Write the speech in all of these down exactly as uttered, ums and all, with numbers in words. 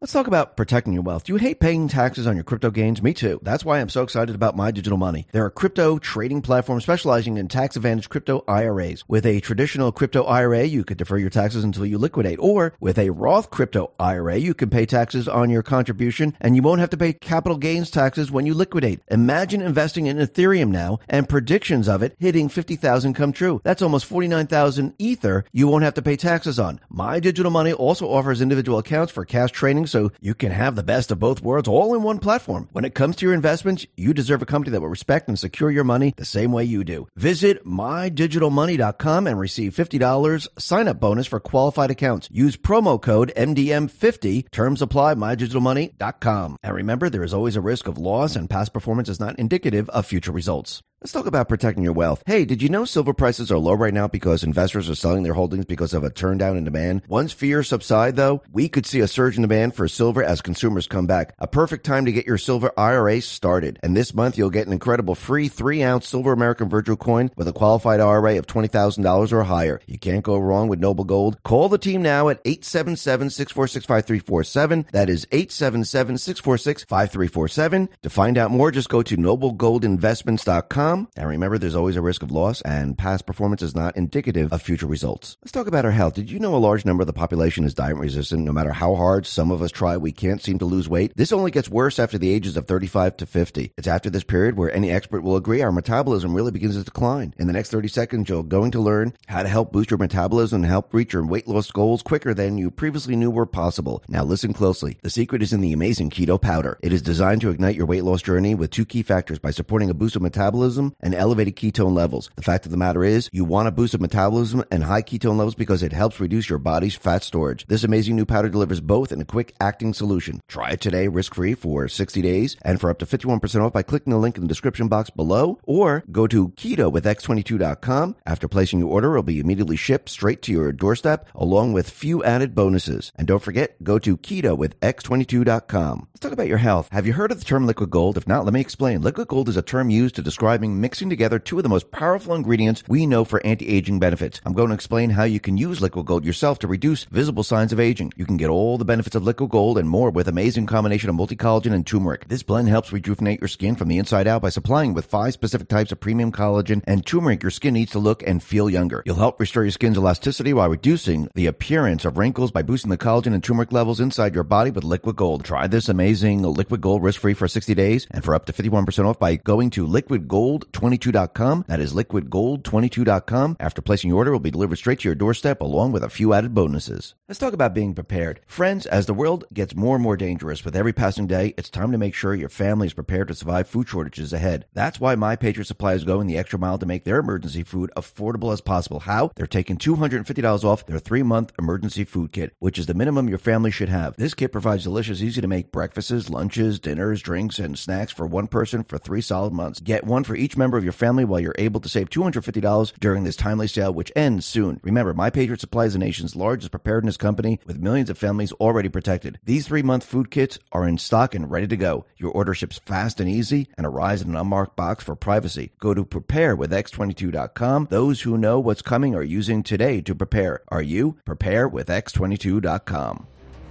Let's talk about protecting your wealth. Do you hate paying taxes on your crypto gains? Me too. That's why I'm so excited about My Digital Money. They're a crypto trading platform specializing in tax-advantaged crypto I R As. With a traditional crypto I R A, you could defer your taxes until you liquidate. Or with a Roth crypto I R A, you can pay taxes on your contribution and you won't have to pay capital gains taxes when you liquidate. Imagine investing in Ethereum now and predictions of it hitting fifty thousand come true. That's almost forty-nine thousand Ether you won't have to pay taxes on. My Digital Money also offers individual accounts for cash trading, so you can have the best of both worlds all in one platform. When it comes to your investments, you deserve a company that will respect and secure your money the same way you do. Visit my digital money dot com and receive fifty dollars sign-up bonus for qualified accounts. Use promo code M D M fifty. Terms apply. my digital money dot com. And remember, there is always a risk of loss, and past performance is not indicative of future results. Let's talk about protecting your wealth. Hey, did you know silver prices are low right now because investors are selling their holdings because of a turn down in demand? Once fears subside, though, we could see a surge in demand for silver as consumers come back. A perfect time to get your silver I R A started. And this month, you'll get an incredible free three ounce silver American Virtual coin with a qualified I R A of twenty thousand dollars or higher. You can't go wrong with Noble Gold. Call the team now at eight seven seven, six four six, five three four seven. That is eight seven seven, six four six, five three four seven. To find out more, just go to noble gold investments dot com. And remember, there's always a risk of loss, and past performance is not indicative of future results. Let's talk about our health. Did you know a large number of the population is diet resistant? No matter how hard some of us try, we can't seem to lose weight. This only gets worse after the ages of thirty-five to fifty. It's after this period where any expert will agree our metabolism really begins to decline. In the next thirty seconds, you're going to learn how to help boost your metabolism and help reach your weight loss goals quicker than you previously knew were possible. Now listen closely. The secret is in the amazing keto powder. It is designed to ignite your weight loss journey with two key factors by supporting a boost of metabolism and elevated ketone levels. The fact of the matter is, you want a boost of metabolism and high ketone levels because it helps reduce your body's fat storage. This amazing new powder delivers both in a quick-acting solution. Try it today risk-free for sixty days and for up to fifty-one percent off by clicking the link in the description box below, or go to keto with x twenty-two dot com. After placing your order, it will be immediately shipped straight to your doorstep along with few added bonuses. And don't forget, go to keto with x twenty-two dot com. Let's talk about your health. Have you heard of the term liquid gold? If not, let me explain. Liquid gold is a term used to describing mixing together two of the most powerful ingredients we know for anti-aging benefits. I'm going to explain how you can use liquid gold yourself to reduce visible signs of aging. You can get all the benefits of liquid gold and more with amazing combination of multi-collagen and turmeric. This blend helps rejuvenate your skin from the inside out by supplying with five specific types of premium collagen and turmeric your skin needs to look and feel younger. You'll help restore your skin's elasticity while reducing the appearance of wrinkles by boosting the collagen and turmeric levels inside your body with liquid gold. Try this amazing liquid gold risk-free for sixty days and for up to fifty-one percent off by going to liquid gold twenty-two dot com. That is liquid gold twenty-two dot com. After placing your order, it will be delivered straight to your doorstep along with a few added bonuses. Let's talk about being prepared. Friends, as the world gets more and more dangerous with every passing day, it's time to make sure your family is prepared to survive food shortages ahead. That's why My Patriot Supply is going the extra mile to make their emergency food affordable as possible. How? They're taking two hundred fifty dollars off their three-month emergency food kit, which is the minimum your family should have. This kit provides delicious, easy-to-make breakfasts, lunches, dinners, drinks, and snacks for one person for three solid months. Get one for each member of your family while you're able to save two hundred fifty dollars during this timely sale, which ends soon. Remember, My Patriot Supply is the nation's largest preparedness company with millions of families already protected. These three-month food kits are in stock and ready to go. Your order ships fast and easy and arrives in an unmarked box for privacy. Go to prepare with x twenty-two dot com. Those who know what's coming are using today to prepare. Are you? prepare with x twenty-two dot com.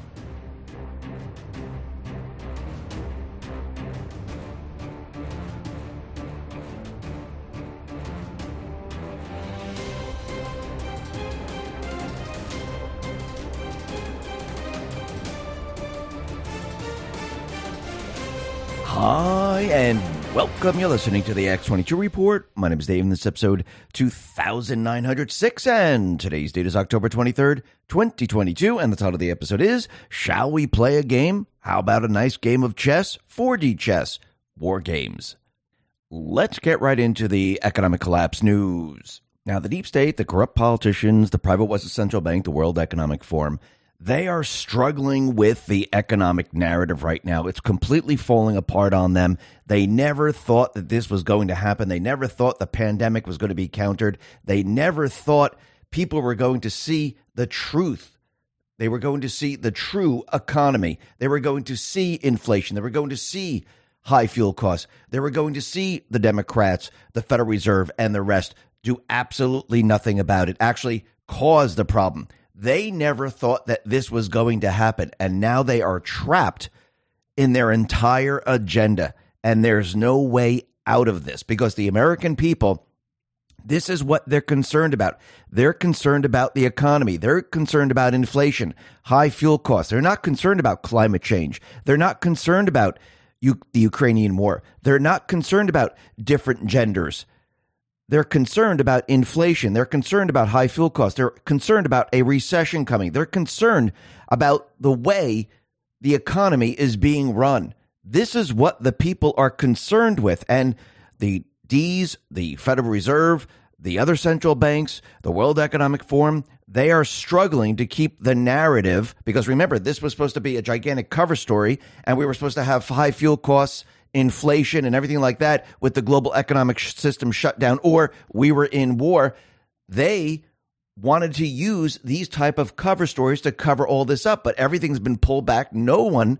Hi, and welcome. You're listening to the X twenty-two Report. My name is Dave, and this is episode two thousand nine hundred six, and today's date is October twenty-third, twenty twenty-two, and the title of the episode is, Shall We Play a Game? How about a nice game of chess? four D chess. War games. Let's get right into the economic collapse news. Now, the deep state, the corrupt politicians, the private Western Central Bank, the World Economic Forum, they are struggling with the economic narrative right now. It's completely falling apart on them. They never thought that this was going to happen. They never thought the pandemic was going to be countered. They never thought people were going to see the truth. They were going to see the true economy. They were going to see inflation. They were going to see high fuel costs. They were going to see the Democrats, the Federal Reserve, and the rest do absolutely nothing about it, actually cause the problem. They never thought that this was going to happen. And now they are trapped in their entire agenda. And there's no way out of this because the American people, this is what they're concerned about. They're concerned about the economy. They're concerned about inflation, high fuel costs. They're not concerned about climate change. They're not concerned about U- the Ukrainian war. They're not concerned about different genders. They're concerned about inflation. They're concerned about high fuel costs. They're concerned about a recession coming. They're concerned about the way the economy is being run. This is what the people are concerned with. And the D's, the Federal Reserve, the other central banks, the World Economic Forum, they are struggling to keep the narrative because remember, this was supposed to be a gigantic cover story and we were supposed to have high fuel costs, inflation and everything like that with the global economic system shut down or we were in war. They wanted to use these type of cover stories to cover all this up, but everything's been pulled back. No one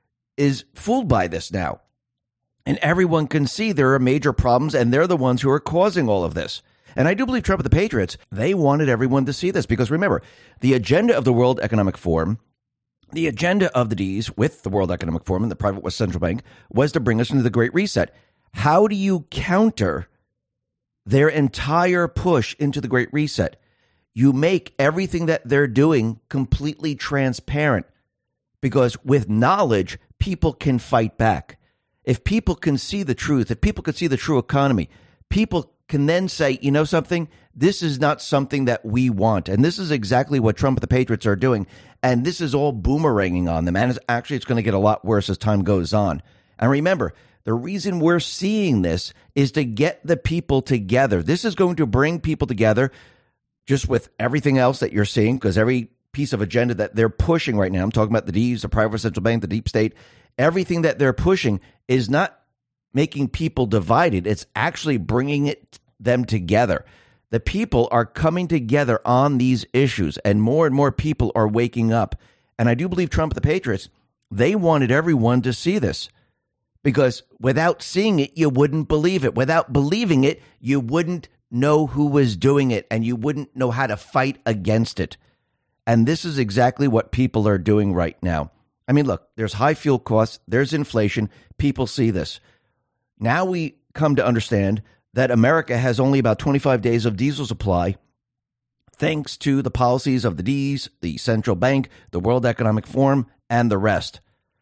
is fooled by this now. And everyone can see there are major problems, and they're the ones who are causing all of this. And I do believe Trump and the Patriots, they wanted everyone to see this because remember, the agenda of the World Economic Forum, the agenda of the D's with the World Economic Forum and the Private West Central Bank was to bring us into the Great Reset. How do you counter their entire push into the Great Reset? You make everything that they're doing completely transparent because with knowledge, people can fight back. If people can see the truth, if people can see the true economy, people can then say, you know something, this is not something that we want. And this is exactly what Trump and the Patriots are doing. And this is all boomeranging on them. And it's, actually, it's going to get a lot worse as time goes on. And remember, the reason we're seeing this is to get the people together. This is going to bring people together just with everything else that you're seeing, because every piece of agenda that they're pushing right now, I'm talking about the D's, the private central bank, the deep state, everything that they're pushing is not making people divided. It's actually bringing it them together. The people are coming together on these issues, and more and more people are waking up. And I do believe Trump and the Patriots, they wanted everyone to see this because without seeing it, you wouldn't believe it. Without believing it, you wouldn't know who was doing it, and you wouldn't know how to fight against it. And this is exactly what people are doing right now. I mean, look, there's high fuel costs, there's inflation, people see this. Now we come to understand that America has only about twenty-five days of diesel supply thanks to the policies of the D's, the central bank, the World Economic Forum, and the rest.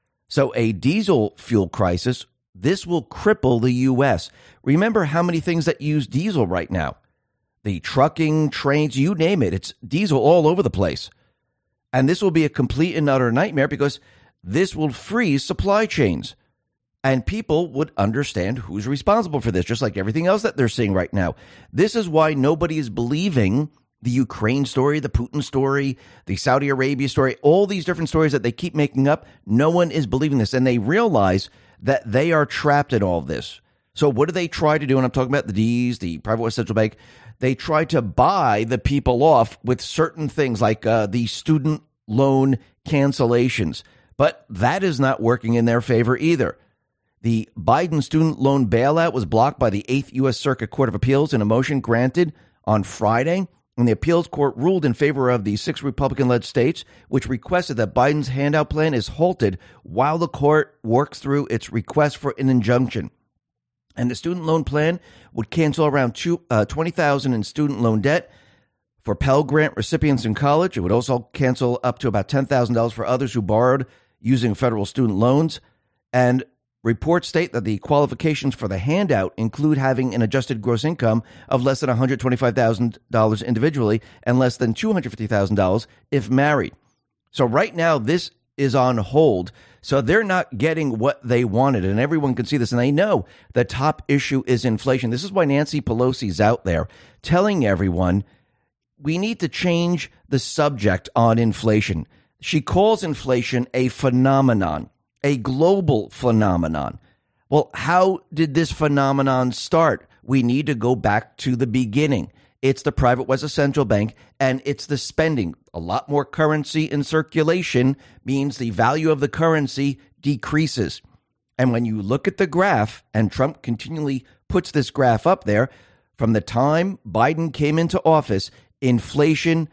So a diesel fuel crisis, this will cripple the U S. Remember how many things that use diesel right now. The trucking, trains, you name it. It's diesel all over the place. And this will be a complete and utter nightmare because this will freeze supply chains. And people would understand who's responsible for this, just like everything else that they're seeing right now. This is why nobody is believing the Ukraine story, the Putin story, the Saudi Arabia story, all these different stories that they keep making up. No one is believing this. And they realize that they are trapped in all of this. So what do they try to do? And I'm talking about the D's, the Private West Central Bank. They try to buy the people off with certain things like uh, the student loan cancellations. But that is not working in their favor either. The Biden student loan bailout was blocked by the eighth U S Circuit Court of Appeals in a motion granted on Friday. And the appeals court ruled in favor of the six Republican-led states, which requested that Biden's handout plan is halted while the court works through its request for an injunction. And the student loan plan would cancel around twenty thousand dollars in student loan debt for Pell Grant recipients in college. It would also cancel up to about ten thousand dollars for others who borrowed using federal student loans. And reports state that the qualifications for the handout include having an adjusted gross income of less than one hundred twenty-five thousand dollars individually and less than two hundred fifty thousand dollars if married. So right now, this is on hold. So they're not getting what they wanted, and everyone can see this, and they know the top issue is inflation. This is why Nancy Pelosi's out there telling everyone we need to change the subject on inflation. She calls inflation a phenomenon, a global phenomenon. Well, how did this phenomenon start? We need to go back to the beginning. It's the private West Central Bank, and it's the spending. A lot more currency in circulation means the value of the currency decreases. And when you look at the graph, and Trump continually puts this graph up there, from the time Biden came into office, inflation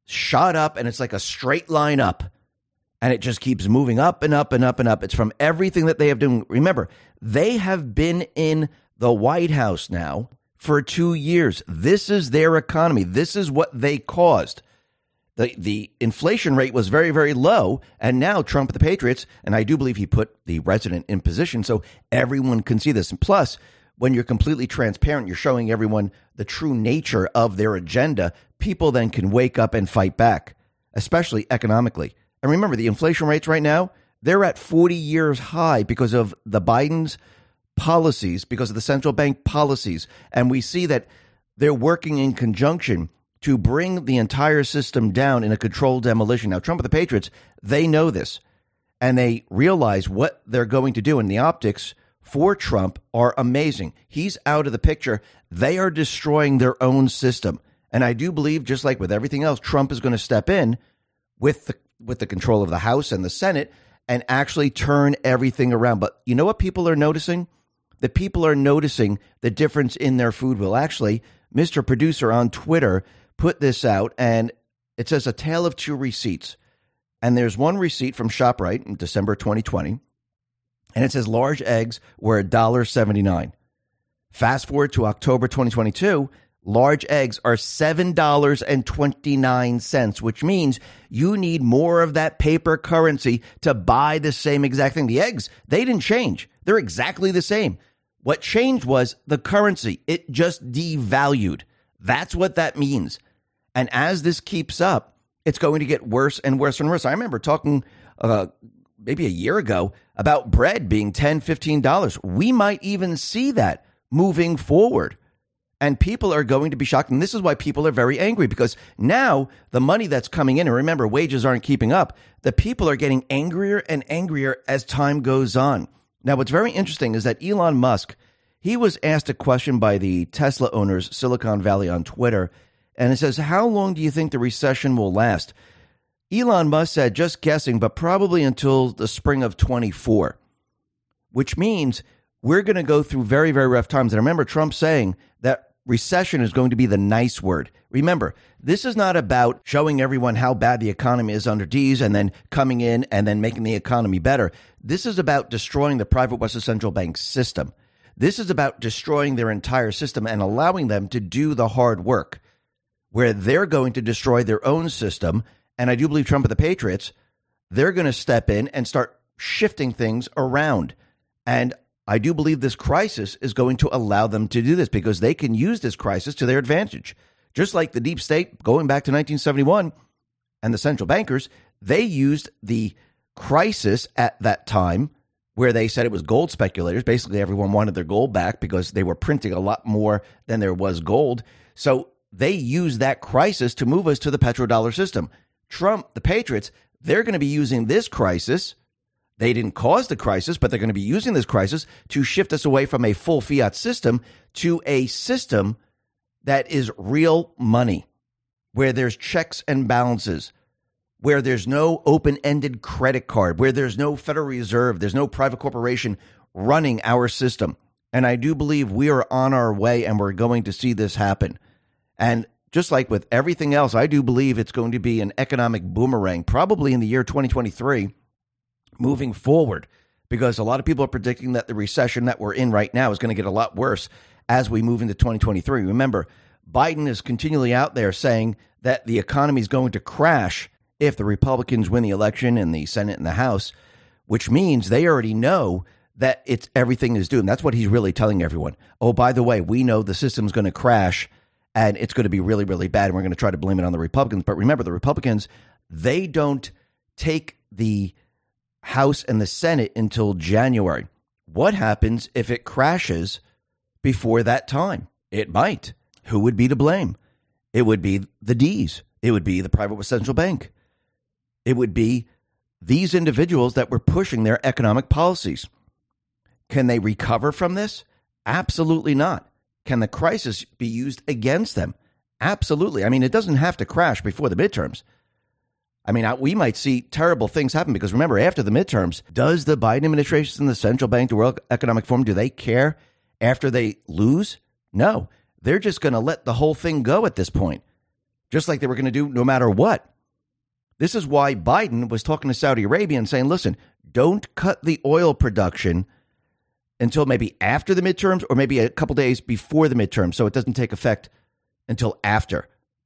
shot up, and it's like a straight line up. And it just keeps moving up and up and up and up. It's from everything that they have done. Remember, they have been in the White House now for two years. This is their economy. This is what they caused. The the inflation rate was very, very low. And now Trump, the Patriots, and I do believe he put the president in position so everyone can see this. And plus, when you're completely transparent, you're showing everyone the true nature of their agenda. People then can wake up and fight back, especially economically. And remember, the inflation rates right now, they're at forty years high because of the Biden's policies, because of the central bank policies. And we see that they're working in conjunction to bring the entire system down in a controlled demolition. Now, Trump and the Patriots, they know this, and they realize what they're going to do. And the optics for Trump are amazing. He's out of the picture. They are destroying their own system. And I do believe, just like with everything else, Trump is going to step in with the with the control of the House and the Senate and actually turn everything around. But you know what people are noticing? The people are noticing the difference in their food bill. Actually, Mister Producer on Twitter put this out, and it says a tale of two receipts. And there's one receipt from ShopRite in December twenty twenty, and it says large eggs were one dollar seventy-nine. Fast forward to October twenty twenty-two, large eggs are seven dollars and twenty-nine cents, which means you need more of that paper currency to buy the same exact thing. The eggs, they didn't change. They're exactly the same. What changed was the currency. It just devalued. That's what that means. And as this keeps up, it's going to get worse and worse and worse. I remember talking uh, maybe a year ago about bread being ten dollars, fifteen dollars. We might even see that moving forward. And people are going to be shocked. And this is why people are very angry, because now the money that's coming in, and remember, wages aren't keeping up. The people are getting angrier and angrier as time goes on. Now, what's very interesting is that Elon Musk, he was asked a question by the Tesla owners, Silicon Valley, on Twitter. And it says, how long do you think the recession will last? Elon Musk said, just guessing, but probably until the spring of twenty-four, which means we're going to go through very, very rough times. And I remember Trump saying that recession is going to be the nice word. Remember, this is not about showing everyone how bad the economy is under D's and then coming in and then making the economy better. This is about destroying the private Western Central Bank system. This is about destroying their entire system and allowing them to do the hard work, where they're going to destroy their own system. And I do believe Trump and the Patriots, they're going to step in and start shifting things around. And I do believe this crisis is going to allow them to do this because they can use this crisis to their advantage. Just like the deep state going back to nineteen seventy-one and the central bankers, they used the crisis at that time where they said it was gold speculators. Basically, everyone wanted their gold back because they were printing a lot more than there was gold. So they used that crisis to move us to the petrodollar system. Trump, the Patriots, they're going to be using this crisis. They didn't cause the crisis, but they're going to be using this crisis to shift us away from a full fiat system to a system that is real money, where there's checks and balances, where there's no open-ended credit card, where there's no Federal Reserve, there's no private corporation running our system. And I do believe we are on our way and we're going to see this happen. And just like with everything else, I do believe it's going to be an economic boomerang, probably in the year twenty twenty-three. Moving forward, because a lot of people are predicting that the recession that we're in right now is going to get a lot worse as we move into twenty twenty-three. Remember, Biden is continually out there saying that the economy is going to crash if the Republicans win the election in the Senate and the House, which means they already know that it's everything is doomed. That's what he's really telling everyone. Oh, by the way, we know the system's going to crash and it's going to be really, really bad. And we're going to try to blame it on the Republicans. But remember, the Republicans, they don't take the House and the Senate until January. What happens if it crashes before that time? It might. Who would be to blame? It would be the D's. It would be the private central bank. It would be these individuals that were pushing their economic policies. Can they recover from this? Absolutely not. Can the crisis be used against them? Absolutely. I mean, it doesn't have to crash before the midterms. I mean, we might see terrible things happen because remember, after the midterms, does the Biden administration and the central bank, the World Economic Forum, do they care after they lose? No, they're just going to let the whole thing go at this point just like they were going to do no matter what. This is why Biden was talking to Saudi Arabia and saying, listen, don't cut the oil production until maybe after the midterms or maybe a couple days before the midterms, so it doesn't take effect until after.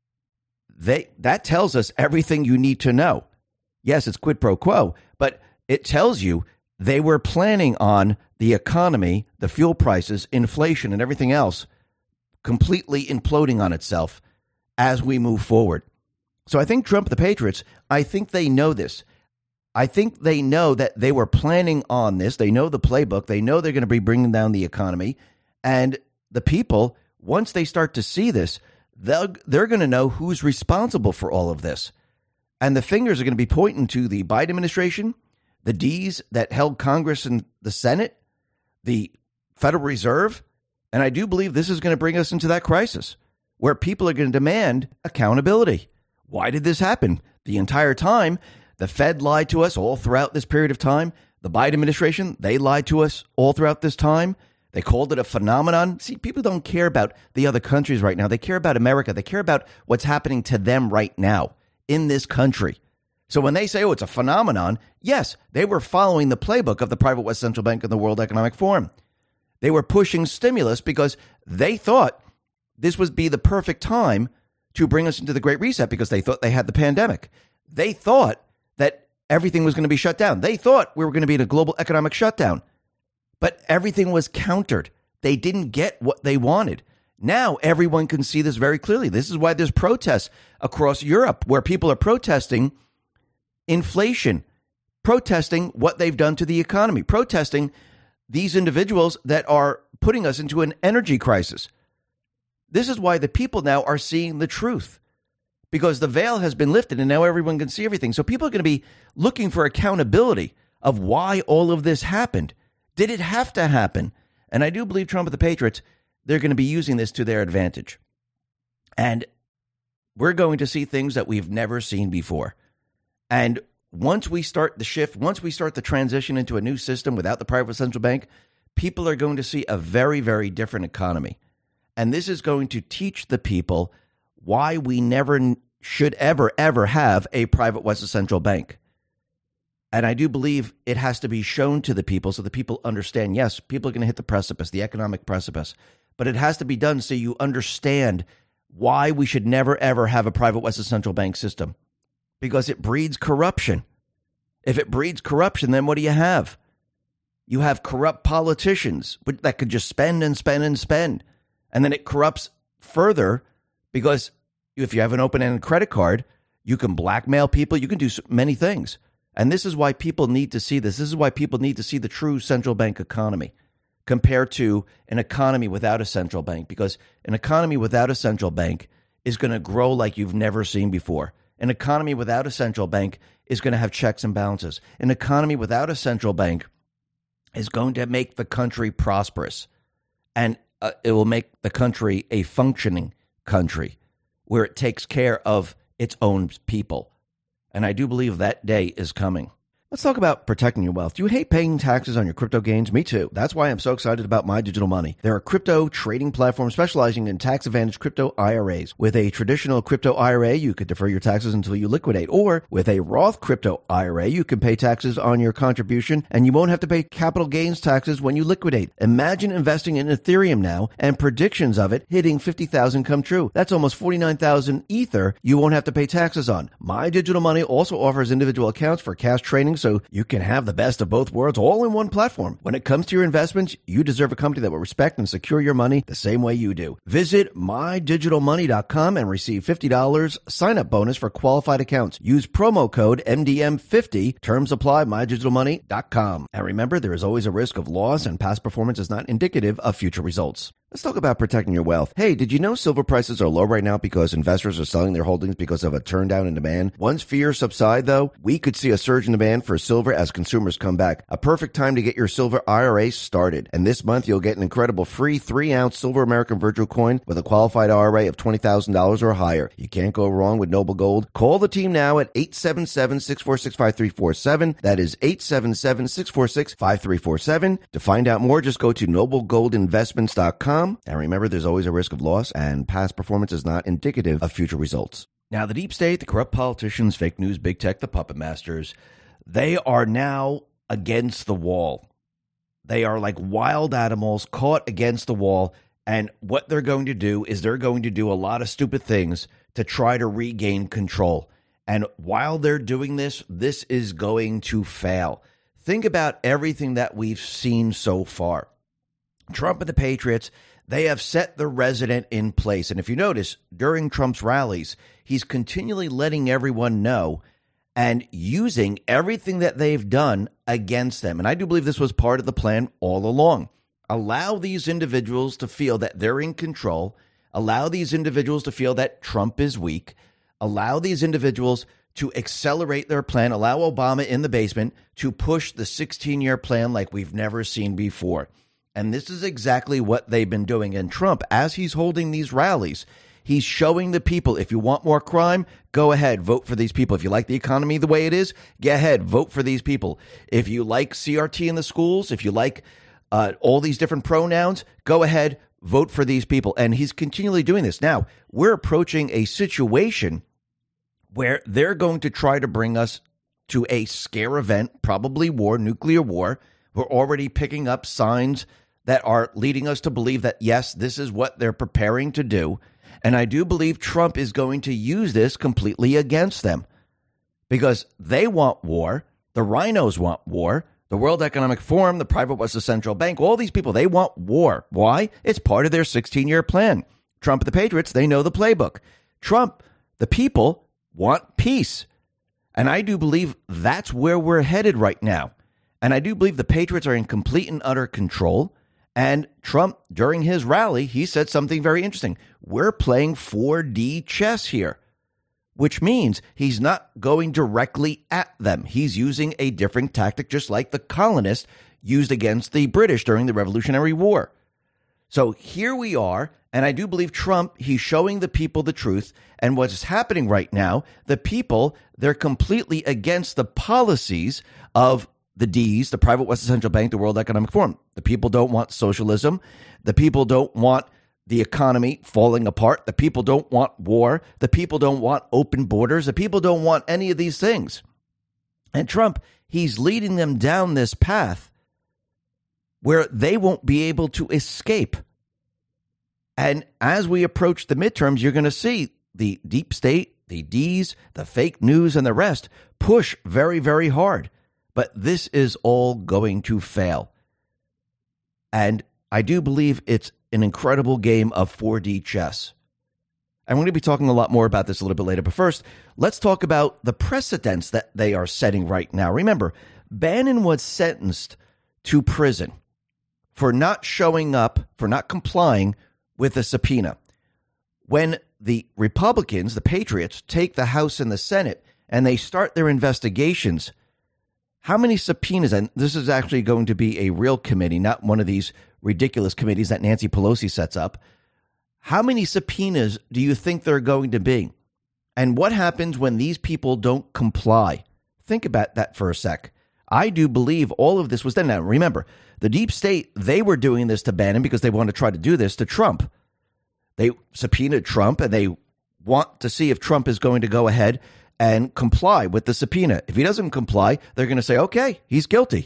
They that tells us everything you need to know. Yes, it's quid pro quo, but it tells you they were planning on the economy, the fuel prices, inflation, and everything else completely imploding on itself as we move forward. So I think Trump, the Patriots, I think they know this. I think they know that they were planning on this. They know the playbook. They know they're going to be bringing down the economy. And the people, once they start to see this, they'll, they're going to know who's responsible for all of this. And the fingers are going to be pointing to the Biden administration, the D's that held Congress and the Senate, the Federal Reserve. And I do believe this is going to bring us into that crisis where people are going to demand accountability. Why did this happen? The entire time, the Fed lied to us all throughout this period of time. The Biden administration, they lied to us all throughout this time. They called it a phenomenon. See, people don't care about the other countries right now. They care about America. They care about what's happening to them right now in this country. So when they say, oh, it's a phenomenon, yes, they were following the playbook of the Private West Central Bank and the World Economic Forum. They were pushing stimulus because they thought this would be the perfect time to bring us into the Great Reset because they thought they had the pandemic. They thought that everything was going to be shut down. They thought we were going to be in a global economic shutdown. But everything was countered. They didn't get what they wanted. Now everyone can see this very clearly. This is why there's protests across Europe where people are protesting inflation, protesting what they've done to the economy, protesting these individuals that are putting us into an energy crisis. This is why the people now are seeing the truth, because the veil has been lifted and now everyone can see everything. So people are going to be looking for accountability of why all of this happened. Did it have to happen? And I do believe Trump and the Patriots, they're going to be using this to their advantage. And we're going to see things that we've never seen before. And once we start the shift, once we start the transition into a new system without the private central bank, people are going to see a very, very different economy. And this is going to teach the people why we never should ever, ever have a private West central bank. And I do believe it has to be shown to the people so the people understand, yes, people are going to hit the precipice, the economic precipice. But it has to be done so you understand why we should never, ever have a private West central bank system. Because it breeds corruption. If it breeds corruption, then what do you have? You have corrupt politicians that could just spend and spend and spend. And then it corrupts further because if you have an open-ended credit card, you can blackmail people. You can do many things. And this is why people need to see this. This is why people need to see the true central bank economy compared to an economy without a central bank. Because an economy without a central bank is going to grow like you've never seen before. An economy without a central bank is going to have checks and balances. An economy without a central bank is going to make the country prosperous. And uh, it will make the country a functioning country where it takes care of its own people. And I do believe that day is coming. Let's talk about protecting your wealth. Do you hate paying taxes on your crypto gains? Me too. That's why I'm so excited about My Digital Money. They're a crypto trading platform specializing in tax advantage crypto I R As. With a traditional crypto I R A, you could defer your taxes until you liquidate. Or with a Roth crypto I R A, you can pay taxes on your contribution and you won't have to pay capital gains taxes when you liquidate. Imagine investing in Ethereum now and predictions of it hitting fifty thousand come true. That's almost forty-nine thousand Ether you won't have to pay taxes on. My Digital Money also offers individual accounts for cash trading, so you can have the best of both worlds all in one platform. When it comes to your investments, you deserve a company that will respect and secure your money the same way you do. Visit my digital money dot com and receive fifty dollars sign-up bonus for qualified accounts. Use promo code M D M fifty. Terms apply, my digital money dot com. And remember, there is always a risk of loss and past performance is not indicative of future results. Let's talk about protecting your wealth. Hey, did you know silver prices are low right now because investors are selling their holdings because of a turn down in demand? Once fears subside, though, we could see a surge in demand for silver as consumers come back. A perfect time to get your silver I R A started. And this month, you'll get an incredible free three ounce silver American Virtual coin with a qualified I R A of twenty thousand dollars or higher. You can't go wrong with Noble Gold. Call the team now at eight seven seven, six four six, five three four seven. That is eight seven seven, six four six, five three four seven. To find out more, just go to noble gold investments dot com. And remember, there's always a risk of loss, and past performance is not indicative of future results. Now, the deep state, the corrupt politicians, fake news, big tech, the puppet masters, they are now against the wall. They are like wild animals caught against the wall. And what they're going to do is they're going to do a lot of stupid things to try to regain control. And while they're doing this, this is going to fail. Think about everything that we've seen so far. Trump and the Patriots, they have set the resident in place. And if you notice, during Trump's rallies, he's continually letting everyone know and using everything that they've done against them. And I do believe this was part of the plan all along. Allow these individuals to feel that they're in control. Allow these individuals to feel that Trump is weak. Allow these individuals to accelerate their plan. Allow Obama in the basement to push the sixteen-year plan like we've never seen before. And this is exactly what they've been doing. And Trump, as he's holding these rallies, he's showing the people, if you want more crime, go ahead, vote for these people. If you like the economy the way it is, go ahead, vote for these people. If you like C R T in the schools, if you like uh, all these different pronouns, go ahead, vote for these people. And he's continually doing this. Now, we're approaching a situation where they're going to try to bring us to a scare event, probably war, nuclear war. We're already picking up signs that are leading us to believe that, yes, this is what they're preparing to do. And I do believe Trump is going to use this completely against them because they want war. The rhinos want war. The World Economic Forum, the private West Central Bank, all these people, they want war. Why? It's part of their sixteen-year plan. Trump and the Patriots, they know the playbook. Trump, the people, want peace. And I do believe that's where we're headed right now. And I do believe the Patriots are in complete and utter control. And Trump, during his rally, he said something very interesting. We're playing four D chess here, which means he's not going directly at them. He's using a different tactic, just like the colonists used against the British during the Revolutionary War. So here we are. And I do believe Trump, he's showing the people the truth. And what's happening right now, the people, they're completely against the policies of the D's, the private West Central Bank, the World Economic Forum. The people don't want socialism. The people don't want the economy falling apart. The people don't want war. The people don't want open borders. The people don't want any of these things. And Trump, he's leading them down this path where they won't be able to escape. And as we approach the midterms, you're going to see the deep state, the D's, the fake news, and the rest push very, very hard. But this is all going to fail. And I do believe it's an incredible game of four D chess. I'm going to be talking a lot more about this a little bit later. But first, let's talk about the precedents that they are setting right now. Remember, Bannon was sentenced to prison for not showing up, for not complying with a subpoena. When the Republicans, the Patriots, take the House and the Senate and they start their investigations, how many subpoenas, and this is actually going to be a real committee, not one of these ridiculous committees that Nancy Pelosi sets up. How many subpoenas do you think there are going to be? And what happens when these people don't comply? Think about that for a sec. I do believe all of this was done. Now, remember, the deep state, they were doing this to Bannon because they want to try to do this to Trump. They subpoenaed Trump, and they want to see if Trump is going to go ahead and comply with the subpoena. If he doesn't comply, they're going to say, okay, he's guilty.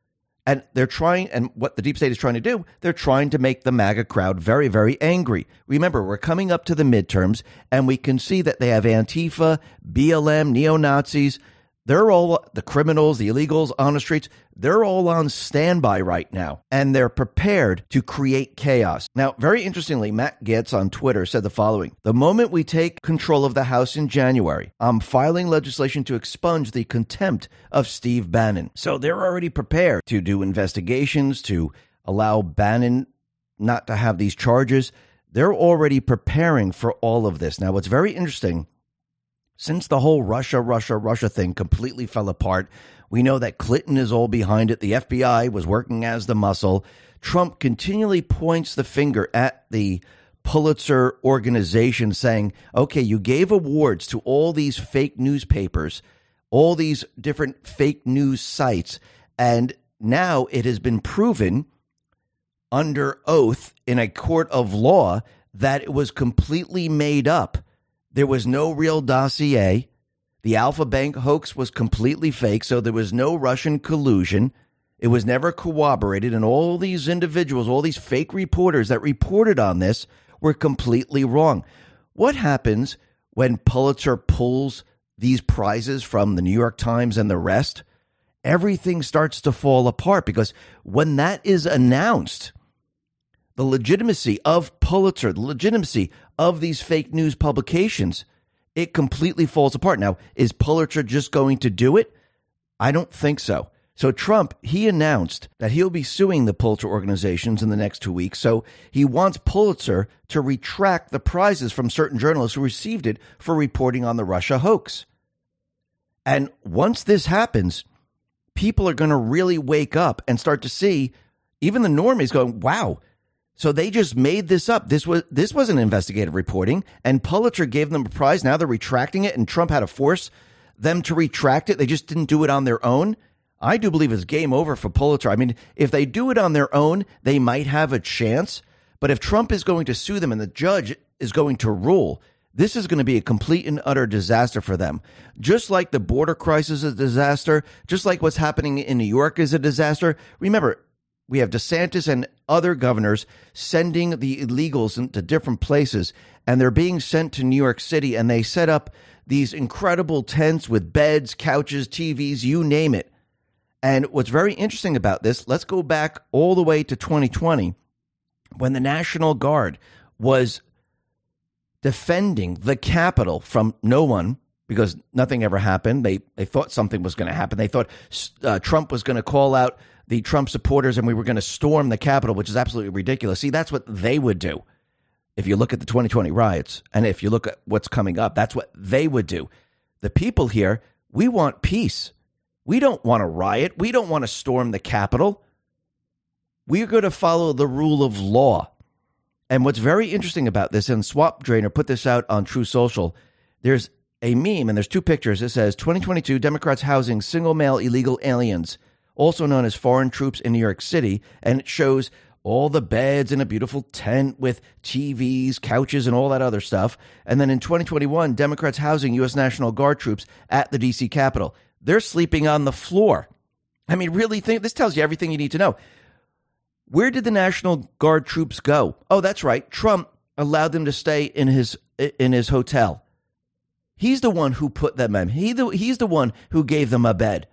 And they're trying, and what the deep state is trying to do, they're trying to make the MAGA crowd very, very angry. Remember, we're coming up to the midterms, and we can see that they have Antifa, B L M, neo-Nazis. They're all, the criminals, the illegals on the streets, they're all on standby right now, and they're prepared to create chaos. Now, very interestingly, Matt Gaetz on Twitter said the following: the moment we take control of the House in January, I'm filing legislation to expunge the contempt of Steve Bannon. So they're already prepared to do investigations, to allow Bannon not to have these charges. They're already preparing for all of this. Now, what's very interesting, since the whole Russia, Russia, Russia thing completely fell apart, we know that Clinton is all behind it. The F B I was working as the muscle. Trump continually points the finger at the Pulitzer organization saying, okay, you gave awards to all these fake newspapers, all these different fake news sites, and now it has been proven under oath in a court of law that it was completely made up, There was no real dossier. The Alpha Bank hoax was completely fake, so there was no Russian collusion. It was never corroborated, and all these individuals, all these fake reporters that reported on this were completely wrong. What happens when Pulitzer pulls these prizes from the New York Times and the rest? Everything starts to fall apart, because when that is announced, the legitimacy of Pulitzer, the legitimacy of these fake news publications, it completely falls apart. Now, is Pulitzer just going to do it? I don't think so. So Trump, he announced that he'll be suing the Pulitzer organizations in the next two weeks. So he wants Pulitzer to retract the prizes from certain journalists who received it for reporting on the Russia hoax. And once this happens, people are going to really wake up and start to see, even the normies going, wow, so they just made this up. This was this wasn't investigative reporting, and Pulitzer gave them a prize. Now they're retracting it, and Trump had to force them to retract it. They just didn't do it on their own. I do believe it's game over for Pulitzer. I mean, if they do it on their own, they might have a chance. But if Trump is going to sue them and the judge is going to rule, this is going to be a complete and utter disaster for them. Just like the border crisis is a disaster, just like what's happening in New York is a disaster. Remember, we have DeSantis and other governors sending the illegals into different places, and they're being sent to New York City, and they set up these incredible tents with beds, couches, T Vs, you name it. And what's very interesting about this, let's go back all the way to twenty twenty, when the National Guard was defending the Capitol from no one, because nothing ever happened. They they thought something was going to happen. They thought uh, Trump was going to call out the Trump supporters and we were going to storm the Capitol, which is absolutely ridiculous. See, that's what they would do. If you look at the twenty twenty riots, and if you look at what's coming up, that's what they would do. The people here, we want peace. We don't want to riot. We don't want to storm the Capitol. We're going to follow the rule of law. And what's very interesting about this, and Swamp Drainer put this out on True Social, there's a meme, and there's two pictures. It says, twenty twenty-two Democrats housing single male illegal aliens, also known as foreign troops in New York City. And it shows all the beds in a beautiful tent with T Vs, couches, and all that other stuff. And then in twenty twenty-one, Democrats housing U S National Guard troops at the D C Capitol. They're sleeping on the floor. I mean, really think this tells you everything you need to know. Where did the National Guard troops go? Oh, that's right. Trump allowed them to stay in his in his hotel. He's the one who put them in. He the, he's the one who gave them a bed.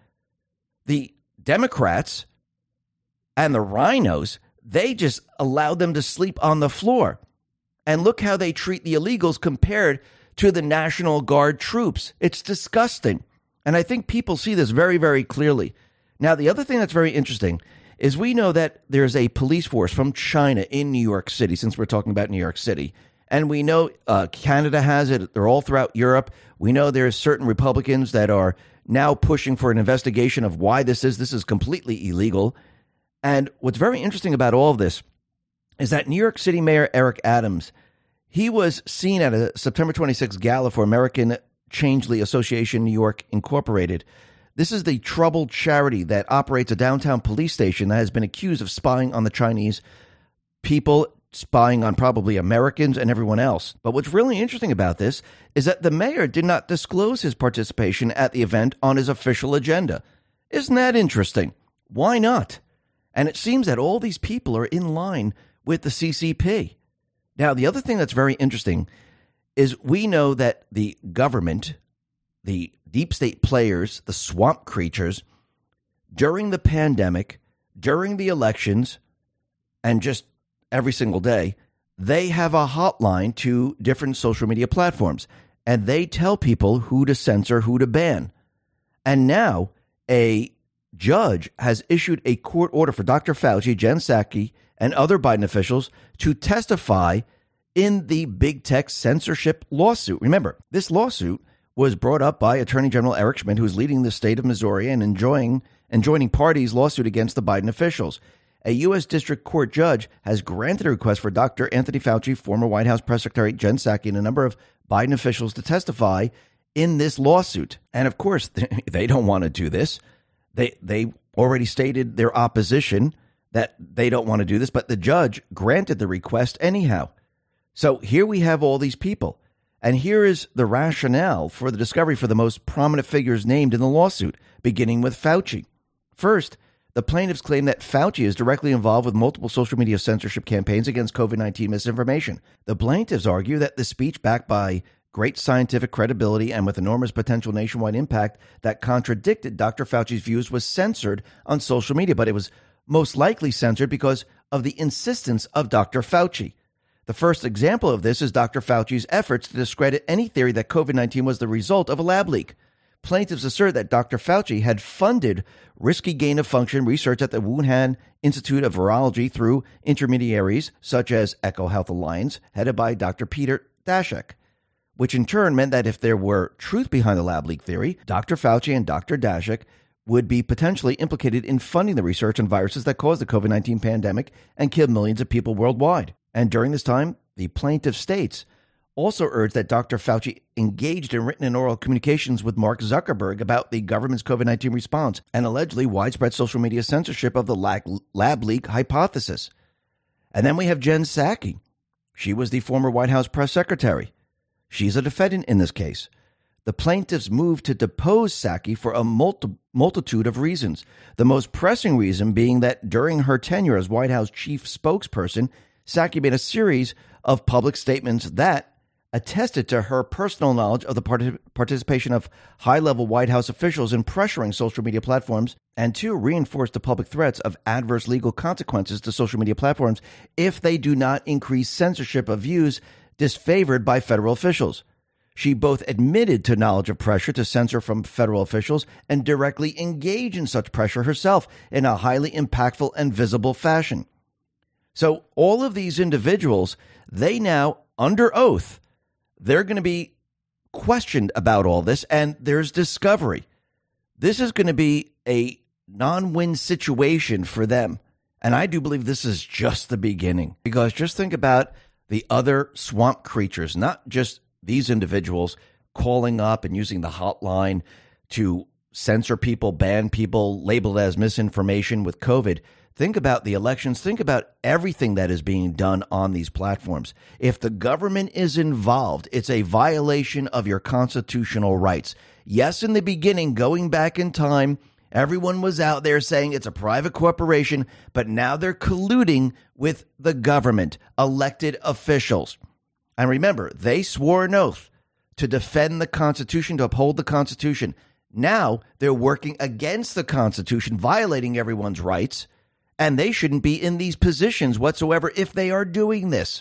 The Democrats and the rhinos, they just allowed them to sleep on the floor. And look how they treat the illegals compared to the National Guard troops. It's disgusting. And I think people see this very, very clearly. Now, the other thing that's very interesting is we know that there's a police force from China in New York City, since we're talking about New York City. And we know uh, Canada has it. They're all throughout Europe. We know there's certain Republicans that are now pushing for an investigation of why this is. This is completely illegal. And what's very interesting about all of this is that New York City Mayor Eric Adams, he was seen at a September twenty-sixth gala for American Changeley Association New York Incorporated. This is the troubled charity that operates a downtown police station that has been accused of spying on the Chinese people, spying on probably Americans and everyone else. But what's really interesting about this is that the mayor did not disclose his participation at the event on his official agenda. Isn't that interesting? Why not? And it seems that all these people are in line with the C C P. Now, the other thing that's very interesting is we know that the government, the deep state players, the swamp creatures, during the pandemic, during the elections, and just every single day, they have a hotline to different social media platforms, and they tell people who to censor, who to ban. And now a judge has issued a court order for Doctor Fauci, Jen Psaki, and other Biden officials to testify in the big tech censorship lawsuit. Remember, this lawsuit was brought up by Attorney General Eric Schmidt, who is leading the state of Missouri and enjoying and joining parties' lawsuit against the Biden officials. A U S District Court judge has granted a request for Doctor Anthony Fauci, former White House Press Secretary Jen Psaki, and a number of Biden officials to testify in this lawsuit. And of course, they don't want to do this. They they already stated their opposition that they don't want to do this, but the judge granted the request anyhow. So here we have all these people. And here is the rationale for the discovery for the most prominent figures named in the lawsuit, beginning with Fauci. First, the plaintiffs claim that Fauci is directly involved with multiple social media censorship campaigns against covid nineteen misinformation. The plaintiffs argue that the speech, backed by great scientific credibility and with enormous potential nationwide impact that contradicted Doctor Fauci's views, was censored on social media, but it was most likely censored because of the insistence of Doctor Fauci. The first example of this is Doctor Fauci's efforts to discredit any theory that covid nineteen was the result of a lab leak. Plaintiffs assert that Doctor Fauci had funded risky gain-of-function research at the Wuhan Institute of Virology through intermediaries such as Echo Health Alliance, headed by Doctor Peter Daszak, which in turn meant that if there were truth behind the lab leak theory, Doctor Fauci and Doctor Daszak would be potentially implicated in funding the research on viruses that caused the covid nineteen pandemic and killed millions of people worldwide. And during this time, the plaintiff states also urged that Doctor Fauci engaged in written and oral communications with Mark Zuckerberg about the government's covid nineteen response and allegedly widespread social media censorship of the lab leak hypothesis. And then we have Jen Psaki. She was the former White House press secretary. She's a defendant in this case. The plaintiffs moved to depose Psaki for a multi- multitude of reasons, the most pressing reason being that during her tenure as White House chief spokesperson, Psaki made a series of public statements that attested to her personal knowledge of the part- participation of high-level White House officials in pressuring social media platforms, and two, reinforced the public threats of adverse legal consequences to social media platforms if they do not increase censorship of views disfavored by federal officials. She both admitted to knowledge of pressure to censor from federal officials and directly engaged in such pressure herself in a highly impactful and visible fashion. So all of these individuals, they now, under oath, they're going to be questioned about all this, and there's discovery. This is going to be a non-win situation for them. And I do believe this is just the beginning, because just think about the other swamp creatures, not just these individuals calling up and using the hotline to censor people, ban people, labeled as misinformation with COVID. Think about the elections. Think about everything that is being done on these platforms. If the government is involved, it's a violation of your constitutional rights. Yes, in the beginning, going back in time, everyone was out there saying it's a private corporation, but now they're colluding with the government, elected officials. And remember, they swore an oath to defend the Constitution, to uphold the Constitution. Now they're working against the Constitution, violating everyone's rights. And they shouldn't be in these positions whatsoever if they are doing this.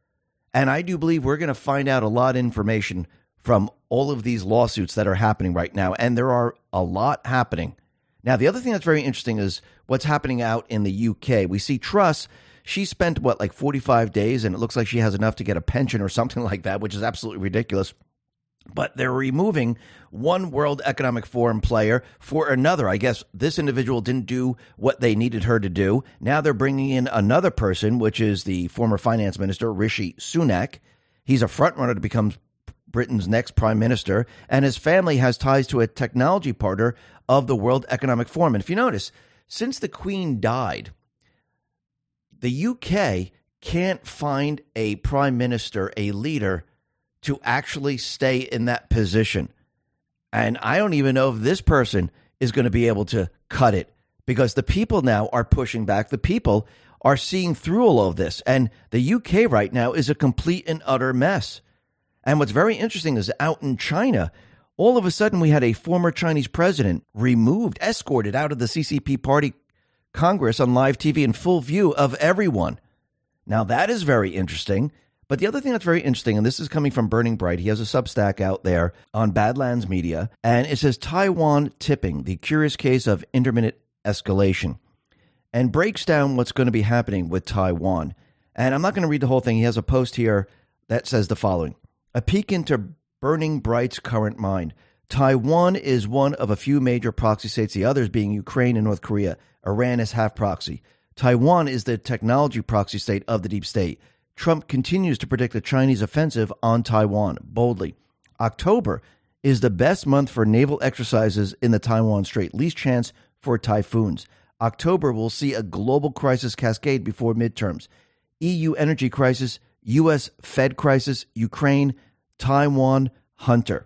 And I do believe we're going to find out a lot of information from all of these lawsuits that are happening right now. And there are a lot happening. Now, the other thing that's very interesting is what's happening out in the U K. We see Truss. She spent, what, like forty-five days, and it looks like she has enough to get a pension or something like that, which is absolutely ridiculous. But they're removing one World Economic Forum player for another. I guess this individual didn't do what they needed her to do. Now they're bringing in another person, which is the former finance minister, Rishi Sunak. He's a frontrunner to become Britain's next prime minister, and his family has ties to a technology partner of the World Economic Forum. And if you notice, since the Queen died, the U K can't find a prime minister, a leader, to actually stay in that position. And I don't even know if this person is going to be able to cut it, because the people now are pushing back. The people are seeing through all of this. And the U K right now is a complete and utter mess. And what's very interesting is out in China, all of a sudden we had a former Chinese president removed, escorted out of the C C P Party Congress on live T V in full view of everyone. Now that is very interesting. But the other thing that's very interesting, and this is coming from Burning Bright, he has a Substack out there on Badlands Media, and it says Taiwan tipping, the curious case of intermittent escalation, and breaks down what's going to be happening with Taiwan. And I'm not going to read the whole thing. He has a post here that says the following: a peek into Burning Bright's current mind. Taiwan is one of a few major proxy states, the others being Ukraine and North Korea. Iran is half proxy. Taiwan is the technology proxy state of the deep state. Trump continues to predict a Chinese offensive on Taiwan boldly. October is the best month for naval exercises in the Taiwan Strait, least chance for typhoons. October will see a global crisis cascade before midterms. E U energy crisis, U S Fed crisis, Ukraine, Taiwan hunter.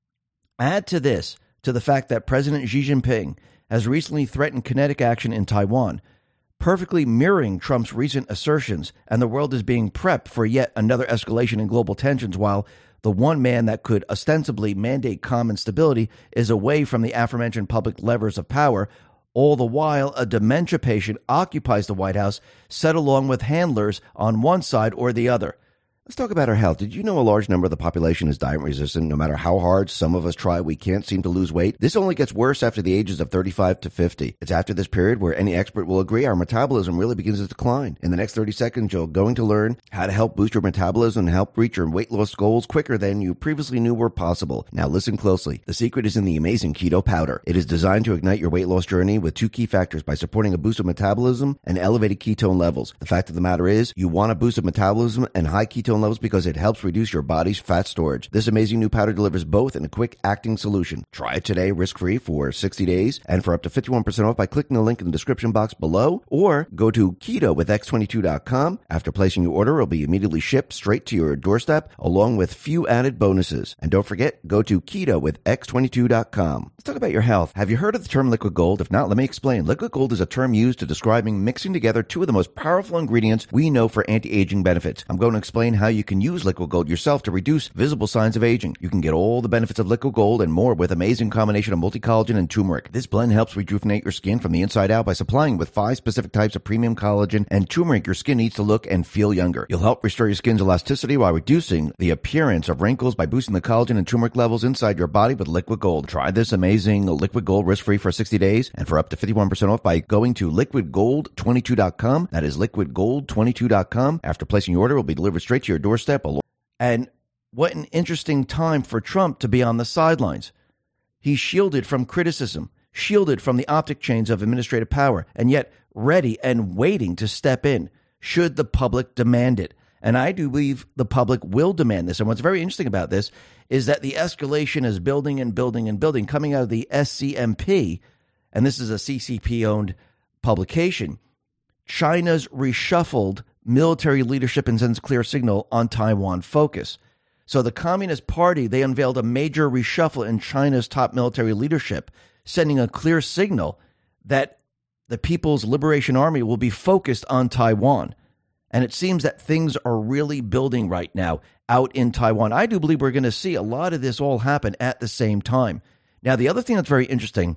Add to this, to the fact that President Xi Jinping has recently threatened kinetic action in Taiwan, perfectly mirroring Trump's recent assertions, and the world is being prepped for yet another escalation in global tensions while the one man that could ostensibly mandate calm and stability is away from the aforementioned public levers of power. All the while, a dementia patient occupies the White House, set along with handlers on one side or the other. Let's talk about our health. Did you know a large number of the population is diet resistant? No matter how hard some of us try, we can't seem to lose weight. This only gets worse after the ages of thirty-five to fifty. It's after this period where any expert will agree our metabolism really begins to decline. In the next thirty seconds, you're going to learn how to help boost your metabolism and help reach your weight loss goals quicker than you previously knew were possible. Now listen closely. The secret is in the amazing keto powder. It is designed to ignite your weight loss journey with two key factors by supporting a boost of metabolism and elevated ketone levels. The fact of the matter is, you want a boost of metabolism and high ketone levels because it helps reduce your body's fat storage. This amazing new powder delivers both in a quick-acting solution. Try it today risk-free for sixty days and for up to fifty-one percent off by clicking the link in the description box below, or go to keto with x twenty-two dot com. After placing your order, it will be immediately shipped straight to your doorstep along with few added bonuses. And don't forget, go to keto with x twenty-two dot com. Let's talk about your health. Have you heard of the term liquid gold? If not, let me explain. Liquid gold is a term used to describing mixing together two of the most powerful ingredients we know for anti-aging benefits. I'm going to explain how you can use liquid gold yourself to reduce visible signs of aging. You can get all the benefits of liquid gold and more with amazing combination of multi-collagen and turmeric. This blend helps rejuvenate your skin from the inside out by supplying with five specific types of premium collagen and turmeric your skin needs to look and feel younger. You'll help restore your skin's elasticity while reducing the appearance of wrinkles by boosting the collagen and turmeric levels inside your body with liquid gold. Try this amazing liquid gold risk-free for sixty days and for up to fifty-one percent off by going to liquid gold twenty-two dot com. That is liquid gold twenty-two dot com. After placing your order, it will be delivered straight to your doorstep. And what an interesting time for Trump to be on the sidelines. He's shielded from criticism, shielded from the optic chains of administrative power, and yet ready and waiting to step in should the public demand it. And I do believe the public will demand this. And what's very interesting about this is that the escalation is building and building and building, coming out of the S C M P, and this is a C C P-owned publication. China's reshuffled military leadership and sends clear signal on Taiwan focus. So the Communist Party, they unveiled a major reshuffle in China's top military leadership, sending a clear signal that the People's Liberation Army will be focused on Taiwan. And it seems that things are really building right now out in Taiwan. I do believe we're going to see a lot of this all happen at the same time. Now, the other thing that's very interesting,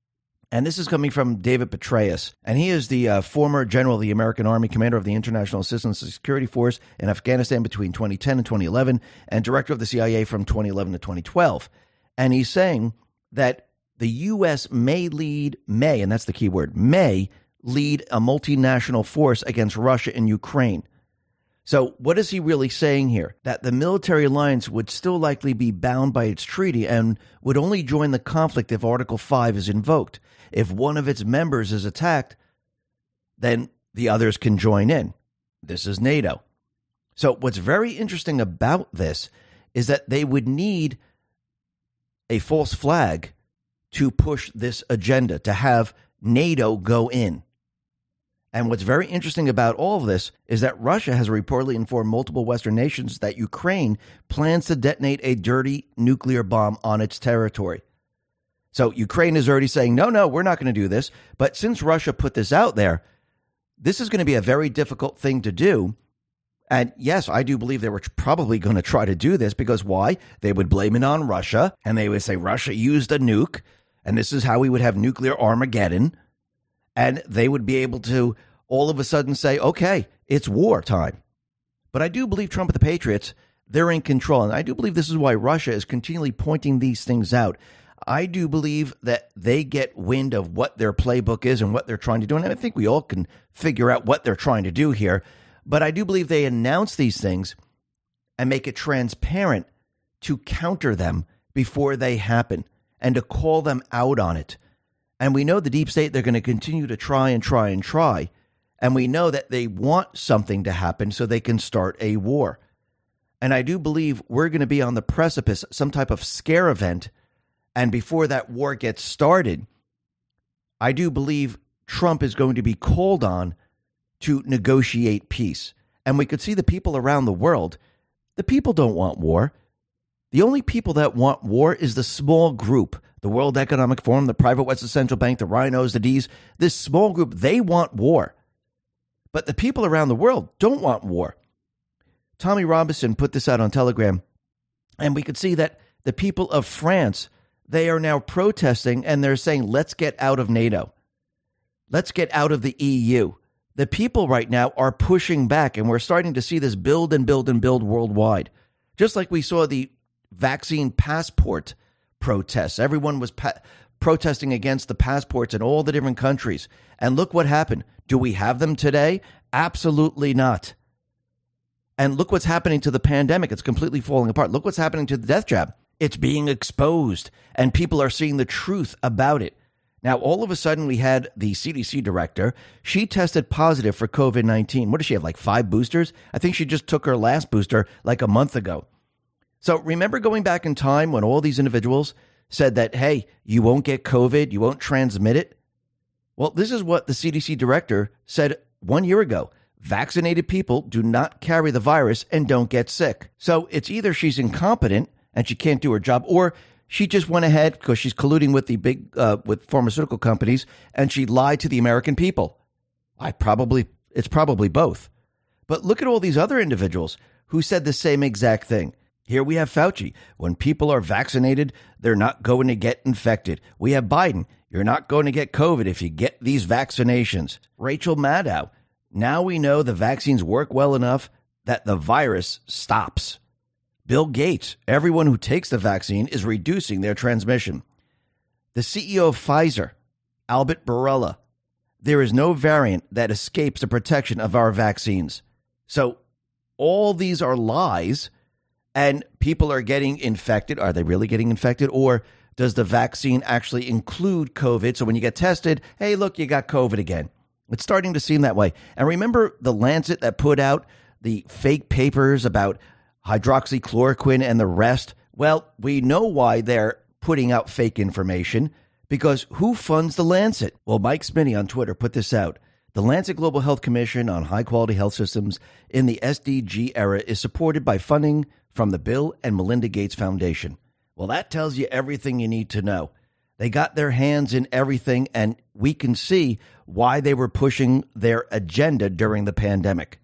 and this is coming from David Petraeus, and he is the uh, former general of the American Army, commander of the International Assistance and Security Force in Afghanistan between twenty ten and twenty eleven, and director of the C I A from twenty eleven to twenty twelve. And he's saying that the U S may lead, may, and that's the key word, may lead a multinational force against Russia and Ukraine. So what is he really saying here? That the military alliance would still likely be bound by its treaty and would only join the conflict if Article five is invoked. If one of its members is attacked, then the others can join in. This is NATO. So what's very interesting about this is that they would need a false flag to push this agenda, to have NATO go in. And what's very interesting about all of this is that Russia has reportedly informed multiple Western nations that Ukraine plans to detonate a dirty nuclear bomb on its territory. So Ukraine is already saying, no, no, we're not going to do this. But since Russia put this out there, this is going to be a very difficult thing to do. And yes, I do believe they were probably going to try to do this because why? They would blame it on Russia and they would say Russia used a nuke and this is how we would have nuclear Armageddon. And they would be able to all of a sudden say, okay, it's war time. But I do believe Trump and the Patriots, they're in control. And I do believe this is why Russia is continually pointing these things out. I do believe that they get wind of what their playbook is and what they're trying to do. And I think we all can figure out what they're trying to do here. But I do believe they announce these things and make it transparent to counter them before they happen and to call them out on it. And we know the deep state, they're going to continue to try and try and try. And we know that they want something to happen so they can start a war. And I do believe we're going to be on the precipice, some type of scare event. And before that war gets started, I do believe Trump is going to be called on to negotiate peace. And we could see the people around the world. The people don't want war. The only people that want war is the small group, the World Economic Forum, the private Western Central Bank, the Rhinos, the D's. This small group, they want war. But the people around the world don't want war. Tommy Robinson put this out on Telegram, and we could see that the people of France, they are now protesting, and they're saying, let's get out of NATO. Let's get out of the E U. The people right now are pushing back, and we're starting to see this build and build and build worldwide. Just like we saw the vaccine passport protests. Everyone was pa- protesting against the passports in all the different countries. And look what happened. Do we have them today? Absolutely not. And look what's happening to the pandemic. It's completely falling apart. Look what's happening to the death jab. It's being exposed, and people are seeing the truth about it. Now, all of a sudden, we had the C D C director. She tested positive for COVID nineteen. What does she have, like five boosters? I think she just took her last booster like a month ago. So remember going back in time when all these individuals said that, hey, you won't get COVID, you won't transmit it? Well, this is what the C D C director said one year ago. Vaccinated people do not carry the virus and don't get sick. So it's either she's incompetent and she can't do her job, or she just went ahead because she's colluding with the big uh, with pharmaceutical companies, and she lied to the American people. I probably it's probably both. But look at all these other individuals who said the same exact thing. Here we have Fauci. When people are vaccinated, they're not going to get infected. We have Biden. You're not going to get COVID if you get these vaccinations. Rachel Maddow. Now we know the vaccines work well enough that the virus stops. Bill Gates. Everyone who takes the vaccine is reducing their transmission. The C E O of Pfizer, Albert Bourla. There is no variant that escapes the protection of our vaccines. So all these are lies. And people are getting infected. Are they really getting infected? Or does the vaccine actually include COVID? So when you get tested, hey, look, you got COVID again. It's starting to seem that way. And remember the Lancet that put out the fake papers about hydroxychloroquine and the rest? Well, we know why they're putting out fake information, because who funds the Lancet? Well, Mike Spinney on Twitter put this out. The Lancet Global Health Commission on High-Quality Health Systems in the S D G era is supported by funding from the Bill and Melinda Gates Foundation. Well, that tells you everything you need to know. They got their hands in everything, and we can see why they were pushing their agenda during the pandemic.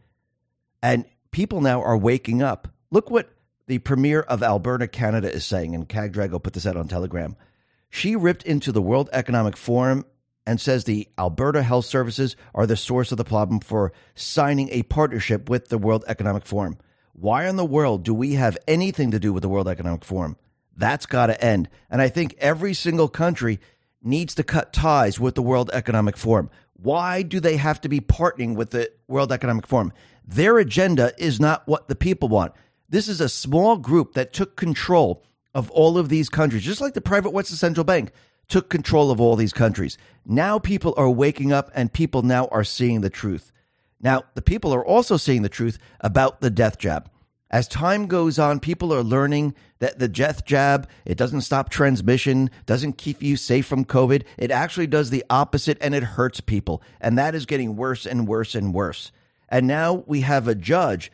And people now are waking up. Look what the premier of Alberta, Canada is saying, and Cag Drago put this out on Telegram. She ripped into the World Economic Forum and says the Alberta Health Services are the source of the problem for signing a partnership with the World Economic Forum. Why in the world do we have anything to do with the World Economic Forum? That's got to end. And I think every single country needs to cut ties with the World Economic Forum. Why do they have to be partnering with the World Economic Forum? Their agenda is not what the people want. This is a small group that took control of all of these countries, just like the private Western Central Bank took control of all these countries. Now people are waking up, and people now are seeing the truth. Now, the people are also seeing the truth about the death jab. As time goes on, people are learning that the death jab, it doesn't stop transmission, doesn't keep you safe from COVID. It actually does the opposite, and it hurts people. And that is getting worse and worse and worse. And now we have a judge.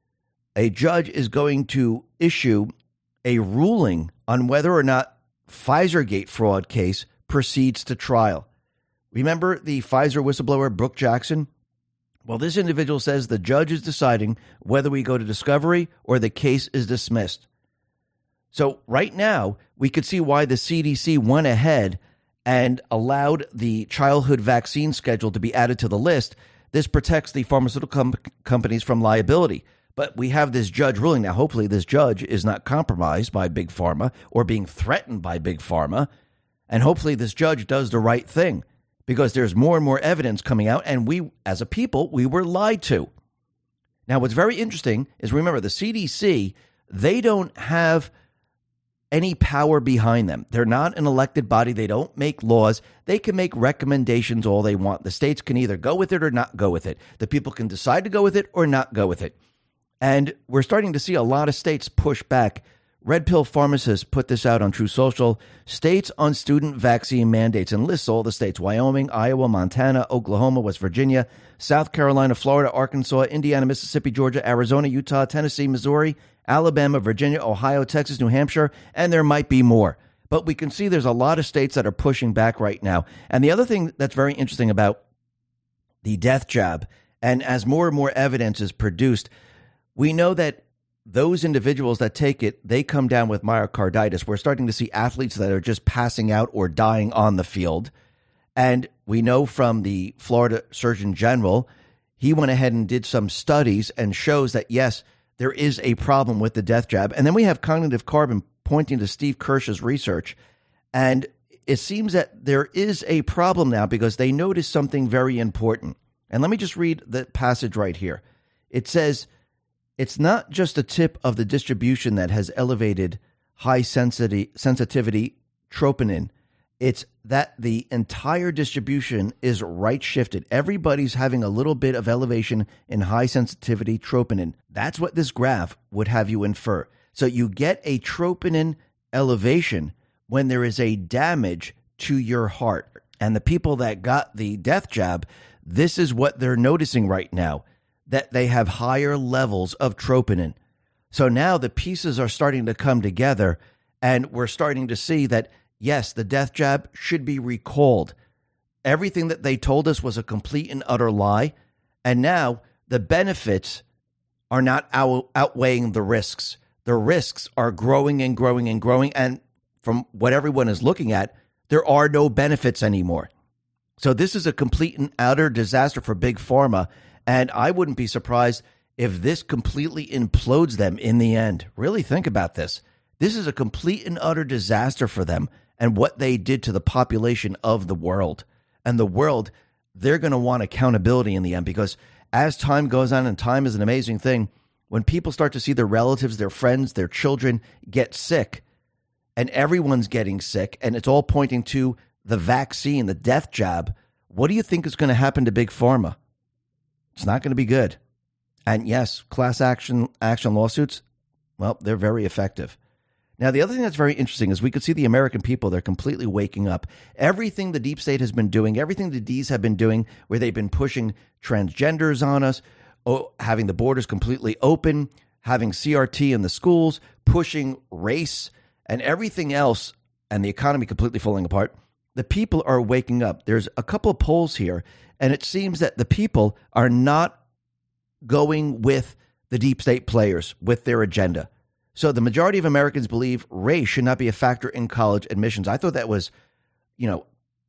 A judge is going to issue a ruling on whether or not Pfizergate fraud case proceeds to trial. Remember the Pfizer whistleblower, Brooke Jackson? Well, this individual says the judge is deciding whether we go to discovery or the case is dismissed. So right now, we could see why the C D C went ahead and allowed the childhood vaccine schedule to be added to the list. This protects the pharmaceutical com- companies from liability. But we have this judge ruling. Now, hopefully this judge is not compromised by Big Pharma or being threatened by Big Pharma. And hopefully this judge does the right thing, because there's more and more evidence coming out. And we, as a people, we were lied to. Now, what's very interesting is, remember, the C D C, they don't have any power behind them. They're not an elected body. They don't make laws. They can make recommendations all they want. The states can either go with it or not go with it. The people can decide to go with it or not go with it. And we're starting to see a lot of states push back. Red Pill Pharmacist put this out on True Social. States on student vaccine mandates, and lists all the states: Wyoming, Iowa, Montana, Oklahoma, West Virginia, South Carolina, Florida, Arkansas, Indiana, Mississippi, Georgia, Arizona, Utah, Tennessee, Missouri, Alabama, Virginia, Ohio, Texas, New Hampshire, and there might be more. But we can see there's a lot of states that are pushing back right now. And the other thing that's very interesting about the death jab, and as more and more evidence is produced, we know that those individuals that take it, they come down with myocarditis. We're starting to see athletes that are just passing out or dying on the field. And we know from the Florida Surgeon General, he went ahead and did some studies and shows that, yes, there is a problem with the death jab. And then we have Cognitive Carbon pointing to Steve Kirsch's research. And it seems that there is a problem now because they noticed something very important. And let me just read the passage right here. It says, it's not just a tip of the distribution that has elevated high sensitivity, sensitivity troponin. It's that the entire distribution is right shifted. Everybody's having a little bit of elevation in high sensitivity troponin. That's what this graph would have you infer. So you get a troponin elevation when there is a damage to your heart. And the people that got the death jab, this is what they're noticing right now, that they have higher levels of troponin. So now the pieces are starting to come together, and we're starting to see that, yes, the death jab should be recalled. Everything that they told us was a complete and utter lie. And now the benefits are not out- outweighing the risks. The risks are growing and growing and growing. And from what everyone is looking at, there are no benefits anymore. So this is a complete and utter disaster for Big Pharma. And I wouldn't be surprised if this completely implodes them in the end. Really think about this. This is a complete and utter disaster for them and what they did to the population of the world. And the world, they're going to want accountability in the end, because as time goes on, and time is an amazing thing, when people start to see their relatives, their friends, their children get sick, and everyone's getting sick, and it's all pointing to the vaccine, the death jab, what do you think is going to happen to Big Pharma? It's not going to be good. And yes, class action action lawsuits, well, they're very effective. Now, the other thing that's very interesting is we could see the American people, they're completely waking up. Everything the deep state has been doing, everything the D's have been doing, where they've been pushing transgenders on us, oh, having the borders completely open, having C R T in the schools, pushing race, and everything else, and the economy completely falling apart, the people are waking up. There's a couple of polls here, and it seems that the people are not going with the deep state players with their agenda. So the majority of Americans believe race should not be a factor in college admissions. I thought that was, you know,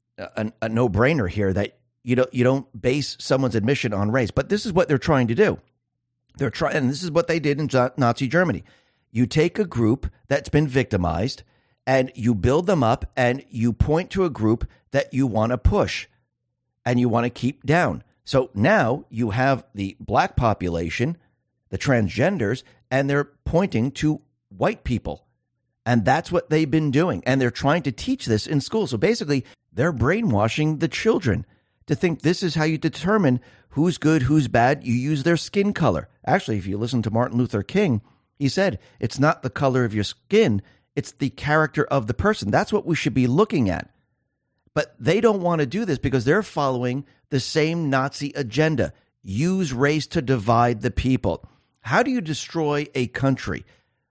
a, a no-brainer here, that you don't you don't base someone's admission on race. But this is what they're trying to do. They're trying, and this is what they did in Nazi Germany. You take a group that's been victimized and you build them up, and you point to a group that you want to push and you want to keep down. So now you have the black population, the transgenders, and they're pointing to white people. And that's what they've been doing. And they're trying to teach this in school. So basically, they're brainwashing the children to think this is how you determine who's good, who's bad. You use their skin color. Actually, if you listen to Martin Luther King, he said, it's not the color of your skin, it's the character of the person. That's what we should be looking at. But they don't want to do this because they're following the same Nazi agenda. Use race to divide the people. How do you destroy a country?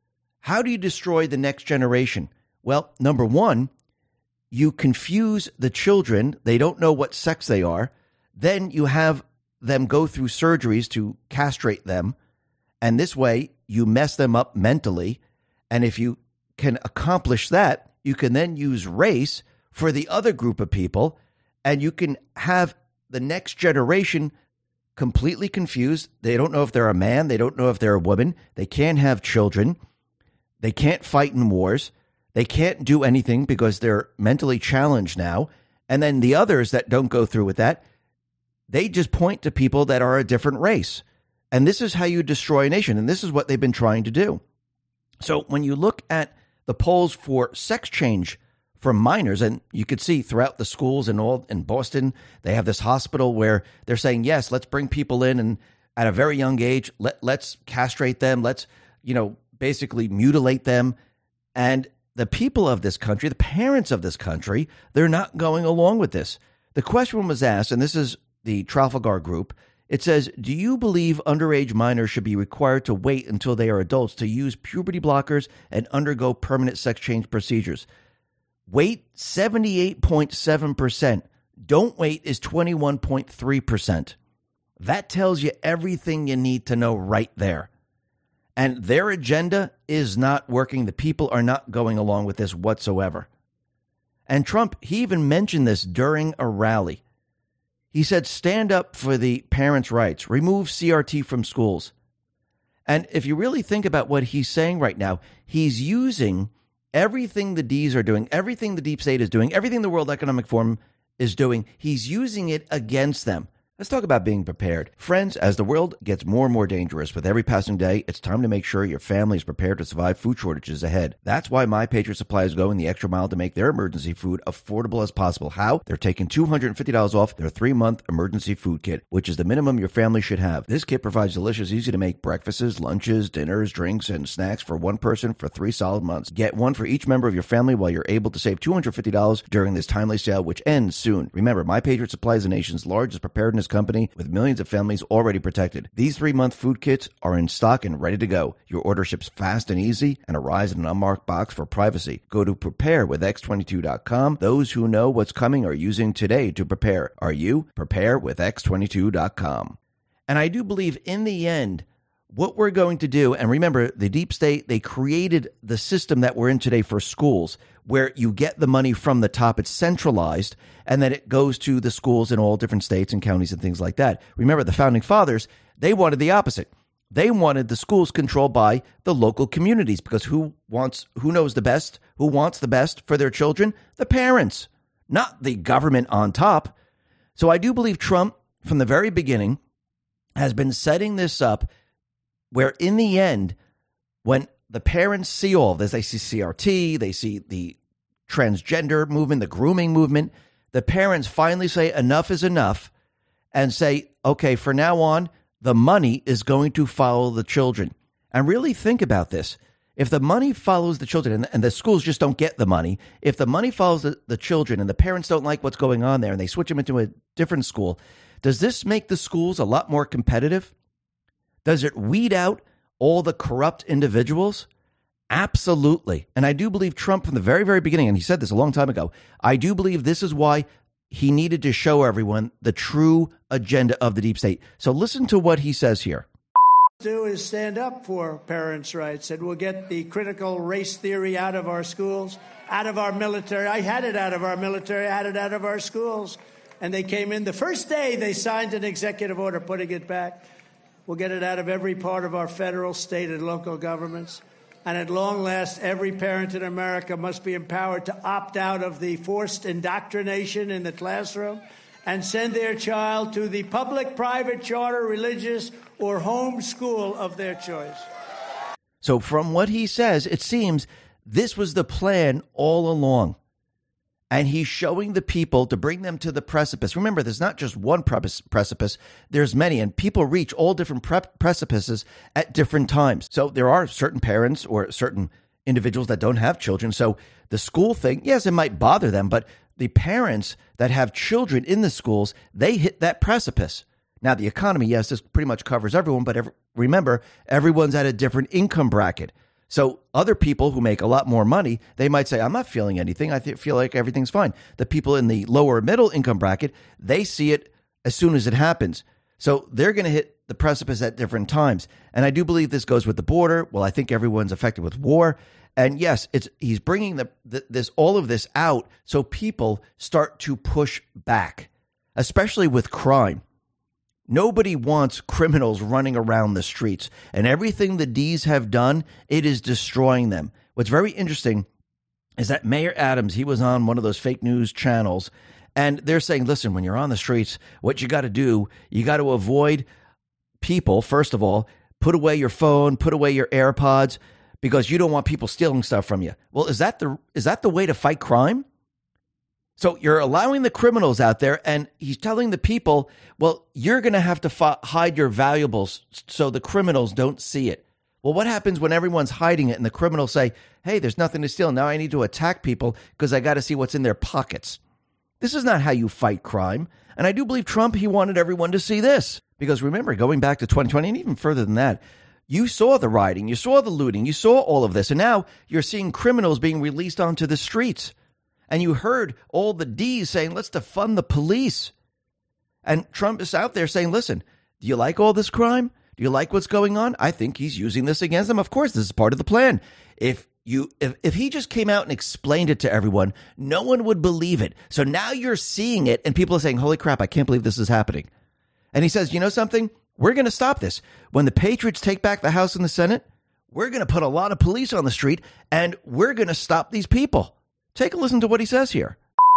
How do you destroy the next generation? Well, number one, you confuse the children. They don't know what sex they are. Then you have them go through surgeries to castrate them. And this way, you mess them up mentally. And if you can accomplish that, you can then use race for the other group of people. And you can have the next generation completely confused. They don't know if they're a man. They don't know if they're a woman. They can't have children. They can't fight in wars. They can't do anything because they're mentally challenged now. And then the others that don't go through with that, they just point to people that are a different race. And this is how you destroy a nation. And this is what they've been trying to do. So when you look at the polls for sex change for minors, and you could see throughout the schools and all in Boston, they have this hospital where they're saying, yes, let's bring people in and at a very young age, let, let's castrate them. Let's, you know, basically mutilate them. And the people of this country, the parents of this country, they're not going along with this. The question was asked, and this is the Trafalgar Group, It says, do you believe underage minors should be required to wait until they are adults to use puberty blockers and undergo permanent sex change procedures? Wait, seventy-eight point seven percent. Don't wait is twenty-one point three percent. That tells you everything you need to know right there. And their agenda is not working. The people are not going along with this whatsoever. And Trump, he even mentioned this during a rally. He said, stand up for the parents' rights, remove C R T from schools. And if you really think about what he's saying right now, he's using everything the D's are doing, everything the deep state is doing, everything the World Economic Forum is doing, he's using it against them. Let's talk about being prepared. Friends, as the world gets more and more dangerous with every passing day, it's time to make sure your family is prepared to survive food shortages ahead. That's why My Patriot Supply is going the extra mile to make their emergency food affordable as possible. How? They're taking two hundred fifty dollars off their three-month emergency food kit, which is the minimum your family should have. This kit provides delicious, easy-to-make breakfasts, lunches, dinners, drinks, and snacks for one person for three solid months. Get one for each member of your family while you're able to save two hundred fifty dollars during this timely sale, which ends soon. Remember, My Patriot Supply is the nation's largest preparedness company with millions of families already protected. These three-month food kits are in stock and ready to go. Your order ships fast and easy and arrives in an unmarked box for privacy. Go to prepare with x twenty-two dot com. Those who know what's coming are using today to prepare. Are you? prepare with x twenty-two dot com. And I do believe in the end, what we're going to do, and remember, the deep state, they created the system that we're in today for schools, where you get the money from the top, it's centralized, and then it goes to the schools in all different states and counties and things like that. Remember, the founding fathers, they wanted the opposite. They wanted the schools controlled by the local communities, because who wants, who knows the best, who wants the best for their children? The parents, not the government on top. So I do believe Trump, from the very beginning, has been setting this up where in the end, when the parents see all this, they see C R T, they see the transgender movement, the grooming movement, the parents finally say enough is enough and say, okay, for now on, the money is going to follow the children. And really think about this. If the money follows the children and, and the schools just don't get the money, if the money follows the, the children and the parents don't like what's going on there and they switch them into a different school, does this make the schools a lot more competitive? Does it weed out all the corrupt individuals? Absolutely. And I do believe Trump from the very, very beginning, and he said this a long time ago, I do believe this is why he needed to show everyone the true agenda of the deep state. So listen to what he says here. Do is stand up for parents' rights, and we'll get the critical race theory out of our schools, out of our military. I had it out of our military. I had it out of our schools. And they came in the first day they signed an executive order putting it back. We'll get it out of every part of our federal, state, and local governments. And at long last, every parent in America must be empowered to opt out of the forced indoctrination in the classroom and send their child to the public, private, charter, religious, or home school of their choice. So from what he says, it seems this was the plan all along. And he's showing the people to bring them to the precipice. Remember, there's not just one precipice. There's many, and people reach all different pre- precipices at different times. So there are certain parents or certain individuals that don't have children. So the school thing, yes, it might bother them, but the parents that have children in the schools, they hit that precipice. Now, the economy, yes, this pretty much covers everyone, but every, remember, everyone's at a different income bracket. So other people who make a lot more money, they might say, I'm not feeling anything. I th- feel like everything's fine. The people in the lower middle income bracket, they see it as soon as it happens. So they're going to hit the precipice at different times. And I do believe this goes with the border. Well, I think everyone's affected with war. And yes, it's he's bringing the, the, this all of this out so people start to push back, especially with crime. Nobody wants criminals running around the streets, and everything the D's have done, it is destroying them. What's very interesting is that Mayor Adams, he was on one of those fake news channels, and they're saying, listen, when you're on the streets, what you got to do, you got to avoid people, first of all, put away your phone, put away your AirPods, because you don't want people stealing stuff from you. Well, is that the is that the way to fight crime? So you're allowing the criminals out there, and he's telling the people, well, you're going to have to f- hide your valuables so the criminals don't see it. Well, what happens when everyone's hiding it and the criminals say, hey, there's nothing to steal. Now I need to attack people because I got to see what's in their pockets. This is not how you fight crime. And I do believe Trump, he wanted everyone to see this. Because remember, going back to twenty twenty and even further than that, you saw the rioting, you saw the looting, you saw all of this. And now you're seeing criminals being released onto the streets. And you heard all the D's saying, let's defund the police. And Trump is out there saying, listen, do you like all this crime? Do you like what's going on? I think he's using this against them. Of course, this is part of the plan. If you if, if he just came out and explained it to everyone, no one would believe it. So now you're seeing it and people are saying, holy crap, I can't believe this is happening. And he says, you know something? We're going to stop this. When the Patriots take back the House and the Senate, we're going to put a lot of police on the street and we're going to stop these people. Take a listen to what he says here.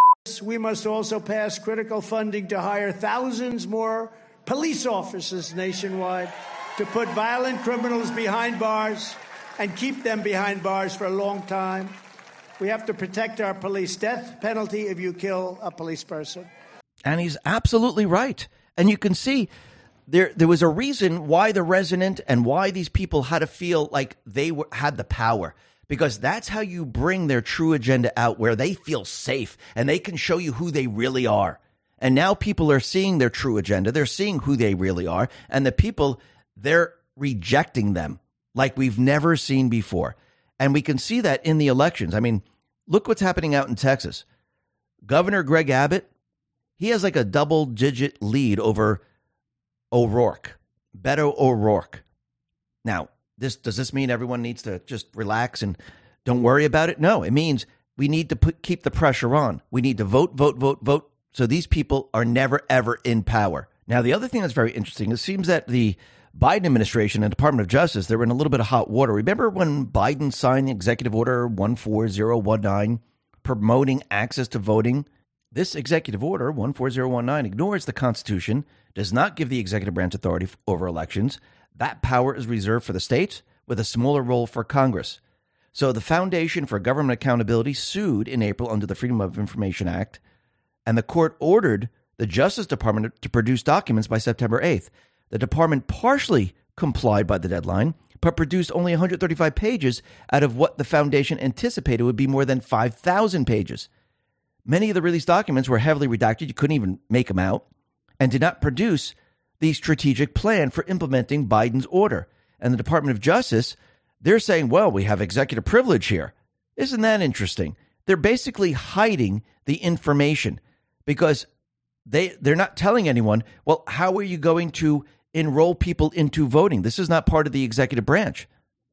We must also pass critical funding to hire thousands more police officers nationwide to put violent criminals behind bars and keep them behind bars for a long time. We have to protect our police. Death penalty if you kill a police person. And he's absolutely right. And you can see there there was a reason why the resident and why these people had to feel like they were, had the power. Because that's how you bring their true agenda out, where they feel safe and they can show you who they really are. And now people are seeing their true agenda. They're seeing who they really are. And the people, they're rejecting them like we've never seen before. And we can see that in the elections. I mean, look what's happening out in Texas. Governor Greg Abbott, he has like a double digit lead over O'Rourke, Beto O'Rourke. Now, this does this mean everyone needs to just relax and don't worry about it? No, it means we need to put, keep the pressure on. We need to vote, vote, vote, vote. So these people are never, ever in power. Now, the other thing that's very interesting, it seems that the Biden administration and Department of Justice, they were in a little bit of hot water. Remember when Biden signed the executive order one four zero one nine promoting access to voting? This executive order, one four zero one nine, ignores the Constitution, does not give the executive branch authority over elections. That power is reserved for the states with a smaller role for Congress. So the Foundation for Government Accountability sued in April under the Freedom of Information Act, and the court ordered the Justice Department to produce documents by September eighth. The department partially complied by the deadline, but produced only one hundred thirty-five pages out of what the foundation anticipated would be more than five thousand pages. Many of the released documents were heavily redacted. You couldn't even make them out, and did not produce the strategic plan for implementing Biden's order. And the Department of Justice, they're saying, well, we have executive privilege here. Isn't that interesting? They're basically hiding the information because they, they're not telling anyone, well, how are you going to enroll people into voting? This is not part of the executive branch.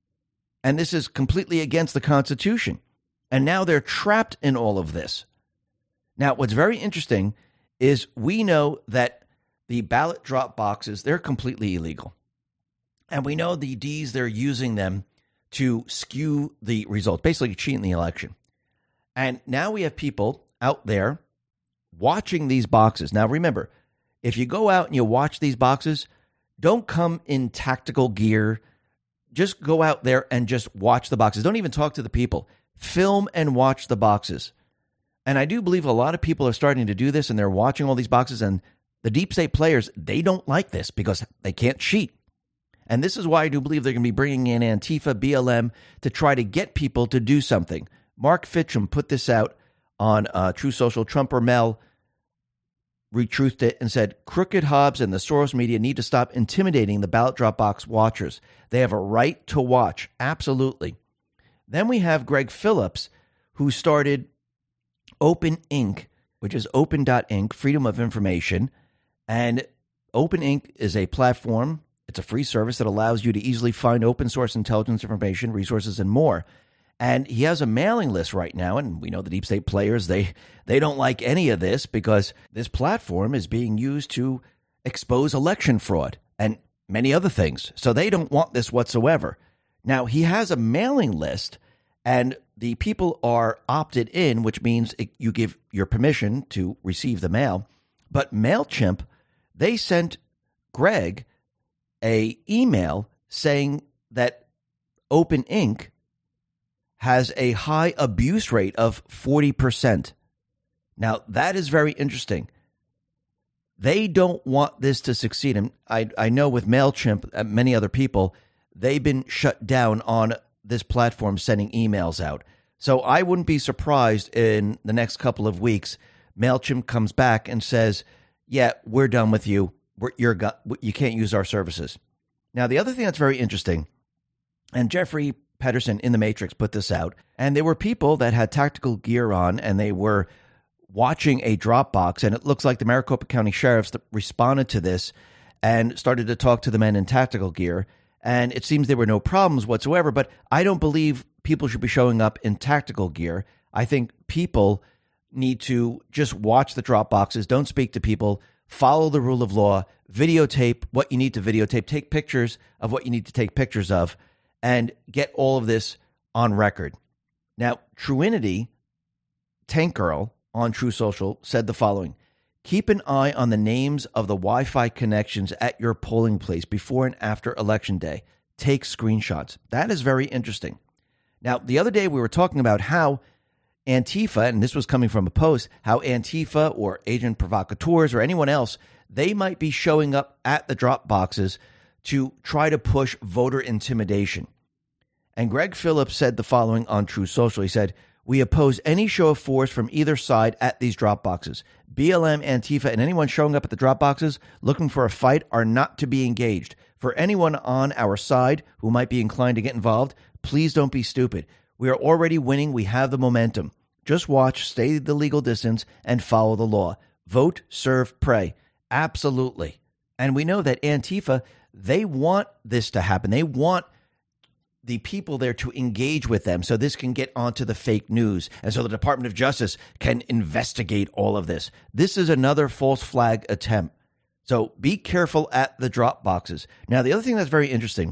And this is completely against the Constitution. And now they're trapped in all of this. Now, what's very interesting is we know that the ballot drop boxes, they're completely illegal. And we know the D's, they're using them to skew the results, basically cheating the election. And now we have people out there watching these boxes. Now, remember, if you go out and you watch these boxes, don't come in tactical gear. Just go out there and just watch the boxes. Don't even talk to the people. Film and watch the boxes. And I do believe a lot of people are starting to do this, and they're watching all these boxes, and the deep state players, they don't like this because they can't cheat. And this is why I do believe they're going to be bringing in Antifa, B L M to try to get people to do something. Mark Fitcham put this out on uh, True Social. Trump or Mel retruthed it and said, Crooked Hobbs and the Soros media need to stop intimidating the ballot drop box watchers. They have a right to watch. Absolutely. Then we have Greg Phillips, who started Open Incorporated, which is open dot inc, Freedom of Information. And Open Incorporated is a platform. It's a free service that allows you to easily find open source intelligence information, resources, and more. And he has a mailing list right now, and we know the deep state players, they they don't like any of this because this platform is being used to expose election fraud and many other things. So they don't want this whatsoever. Now, he has a mailing list, and the people are opted in, which means it, you give your permission to receive the mail. But MailChimp, they sent Greg a email saying that Open Incorporated has a high abuse rate of forty percent. Now, that is very interesting. They don't want this to succeed. And I, I know with MailChimp and many other people, they've been shut down on this platform sending emails out. So I wouldn't be surprised in the next couple of weeks, MailChimp comes back and says, yeah, we're done with you. we're, you're, you can't use our services. Now, the other thing that's very interesting, and Jeffrey Pedersen in The Matrix put this out, and there were people that had tactical gear on, and they were watching a Dropbox, and it looks like the Maricopa County Sheriffs responded to this and started to talk to the men in tactical gear, and it seems there were no problems whatsoever, but I don't believe people should be showing up in tactical gear. I think people need to just watch the Dropboxes, don't speak to people, follow the rule of law, videotape what you need to videotape, take pictures of what you need to take pictures of, and get all of this on record. Now, Truinity, Tank Girl, on True Social said the following: keep an eye on the names of the Wi-Fi connections at your polling place before and after Election Day. Take screenshots. That is very interesting. Now, the other day we were talking about how Antifa, and this was coming from a post, how Antifa or agent provocateurs or anyone else, they might be showing up at the drop boxes to try to push voter intimidation. And Greg Phillips said the following on True Social. He said, we oppose any show of force from either side at these drop boxes. B L M, Antifa, and anyone showing up at the drop boxes looking for a fight are not to be engaged. For anyone on our side who might be inclined to get involved, please don't be stupid. We are already winning. We have the momentum. Just watch, stay the legal distance, and follow the law. Vote, serve, pray. Absolutely. And we know that Antifa, they want this to happen. They want the people there to engage with them so this can get onto the fake news and so the Department of Justice can investigate all of this. This is another false flag attempt. So be careful at the drop boxes. Now, the other thing that's very interesting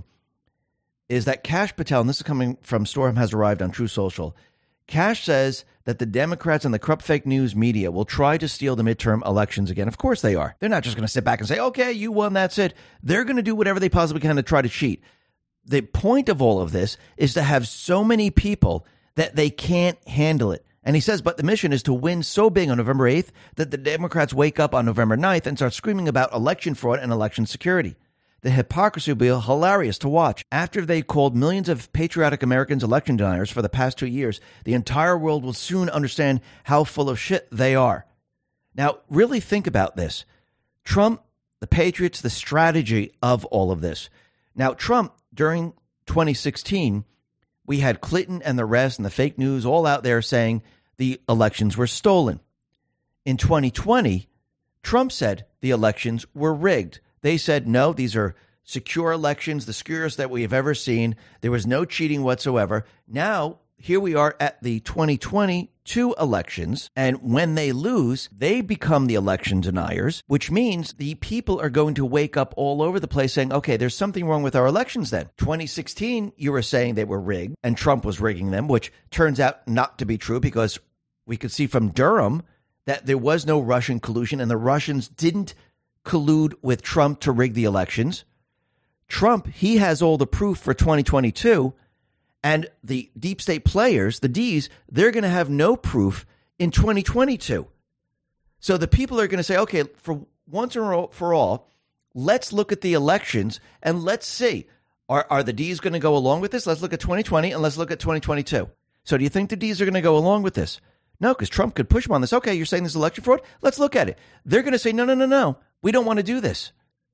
is that Kash Patel, and this is coming from Storm Has Arrived on True Social, Kash says that the Democrats and the corrupt fake news media will try to steal the midterm elections again. Of course they are. They're not just going to sit back and say, okay, you won, that's it. They're going to do whatever they possibly can to try to cheat. The point of all of this is to have so many people that they can't handle it. And he says, but the mission is to win so big on November eighth that the Democrats wake up on November ninth and start screaming about election fraud and election security. The hypocrisy will be hilarious to watch. After they called millions of patriotic Americans election deniers for the past two years, the entire world will soon understand how full of shit they are. Now, really think about this. Trump, the Patriots, the strategy of all of this. Now, Trump, during twenty sixteen, we had Clinton and the rest and the fake news all out there saying the elections were stolen. In twenty twenty, Trump said the elections were rigged. They said, no, these are secure elections, the securest that we have ever seen. There was no cheating whatsoever. Now, here we are at the twenty twenty-two elections, and when they lose, they become the election deniers, which means the people are going to wake up all over the place saying, okay, there's something wrong with our elections then. twenty sixteen, you were saying they were rigged, and Trump was rigging them, which turns out not to be true because we could see from Durham that there was no Russian collusion, and the Russians didn't collude with Trump to rig the elections. Trump, he has all the proof for twenty twenty-two, and the deep state players, the D's, they're going to have no proof in twenty twenty-two. So the people are going to say, okay, for once and for all, let's look at the elections and let's see, are, are the D's going to go along with this? Let's look at twenty twenty and let's look at twenty twenty-two. So do you think the D's are going to go along with this? No, because Trump could push them on this. Okay, you're saying this is election fraud? Let's look at it. They're going to say, no, no, no, no. We don't want to do this.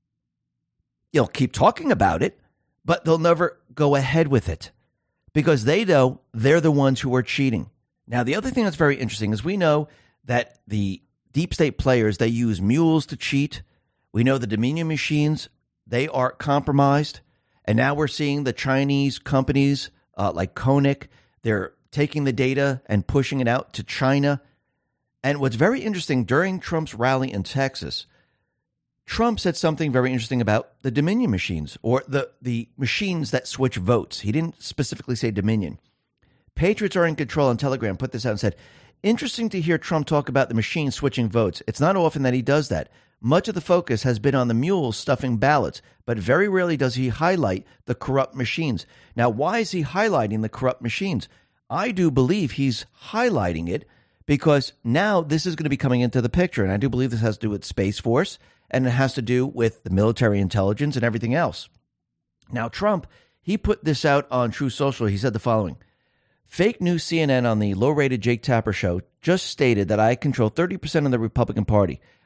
You'll keep talking about it, but they'll never go ahead with it because they know they're the ones who are cheating. Now, the other thing that's very interesting is we know that the deep state players, they use mules to cheat. We know the Dominion machines, they are compromised. And now we're seeing the Chinese companies uh, like Koenig, they're taking the data and pushing it out to China. And what's very interesting, during Trump's rally in Texas, Trump said something very interesting about the Dominion machines or the, the machines that switch votes. He didn't specifically say Dominion. Patriots are in control on Telegram put this out and said, interesting to hear Trump talk about the machine switching votes. It's not often that he does that. Much of the focus has been on the mules stuffing ballots, but very rarely does he highlight the corrupt machines. Now, why is he highlighting the corrupt machines? I do believe he's highlighting it because now this is going to be coming into the picture. And I do believe this has to do with Space Force and it has to do with the military intelligence and everything else. Now, Trump, he put this out on True Social. He said the following: fake news C N N on the low-rated Jake Tapper show just stated that I control thirty percent of the Republican Party.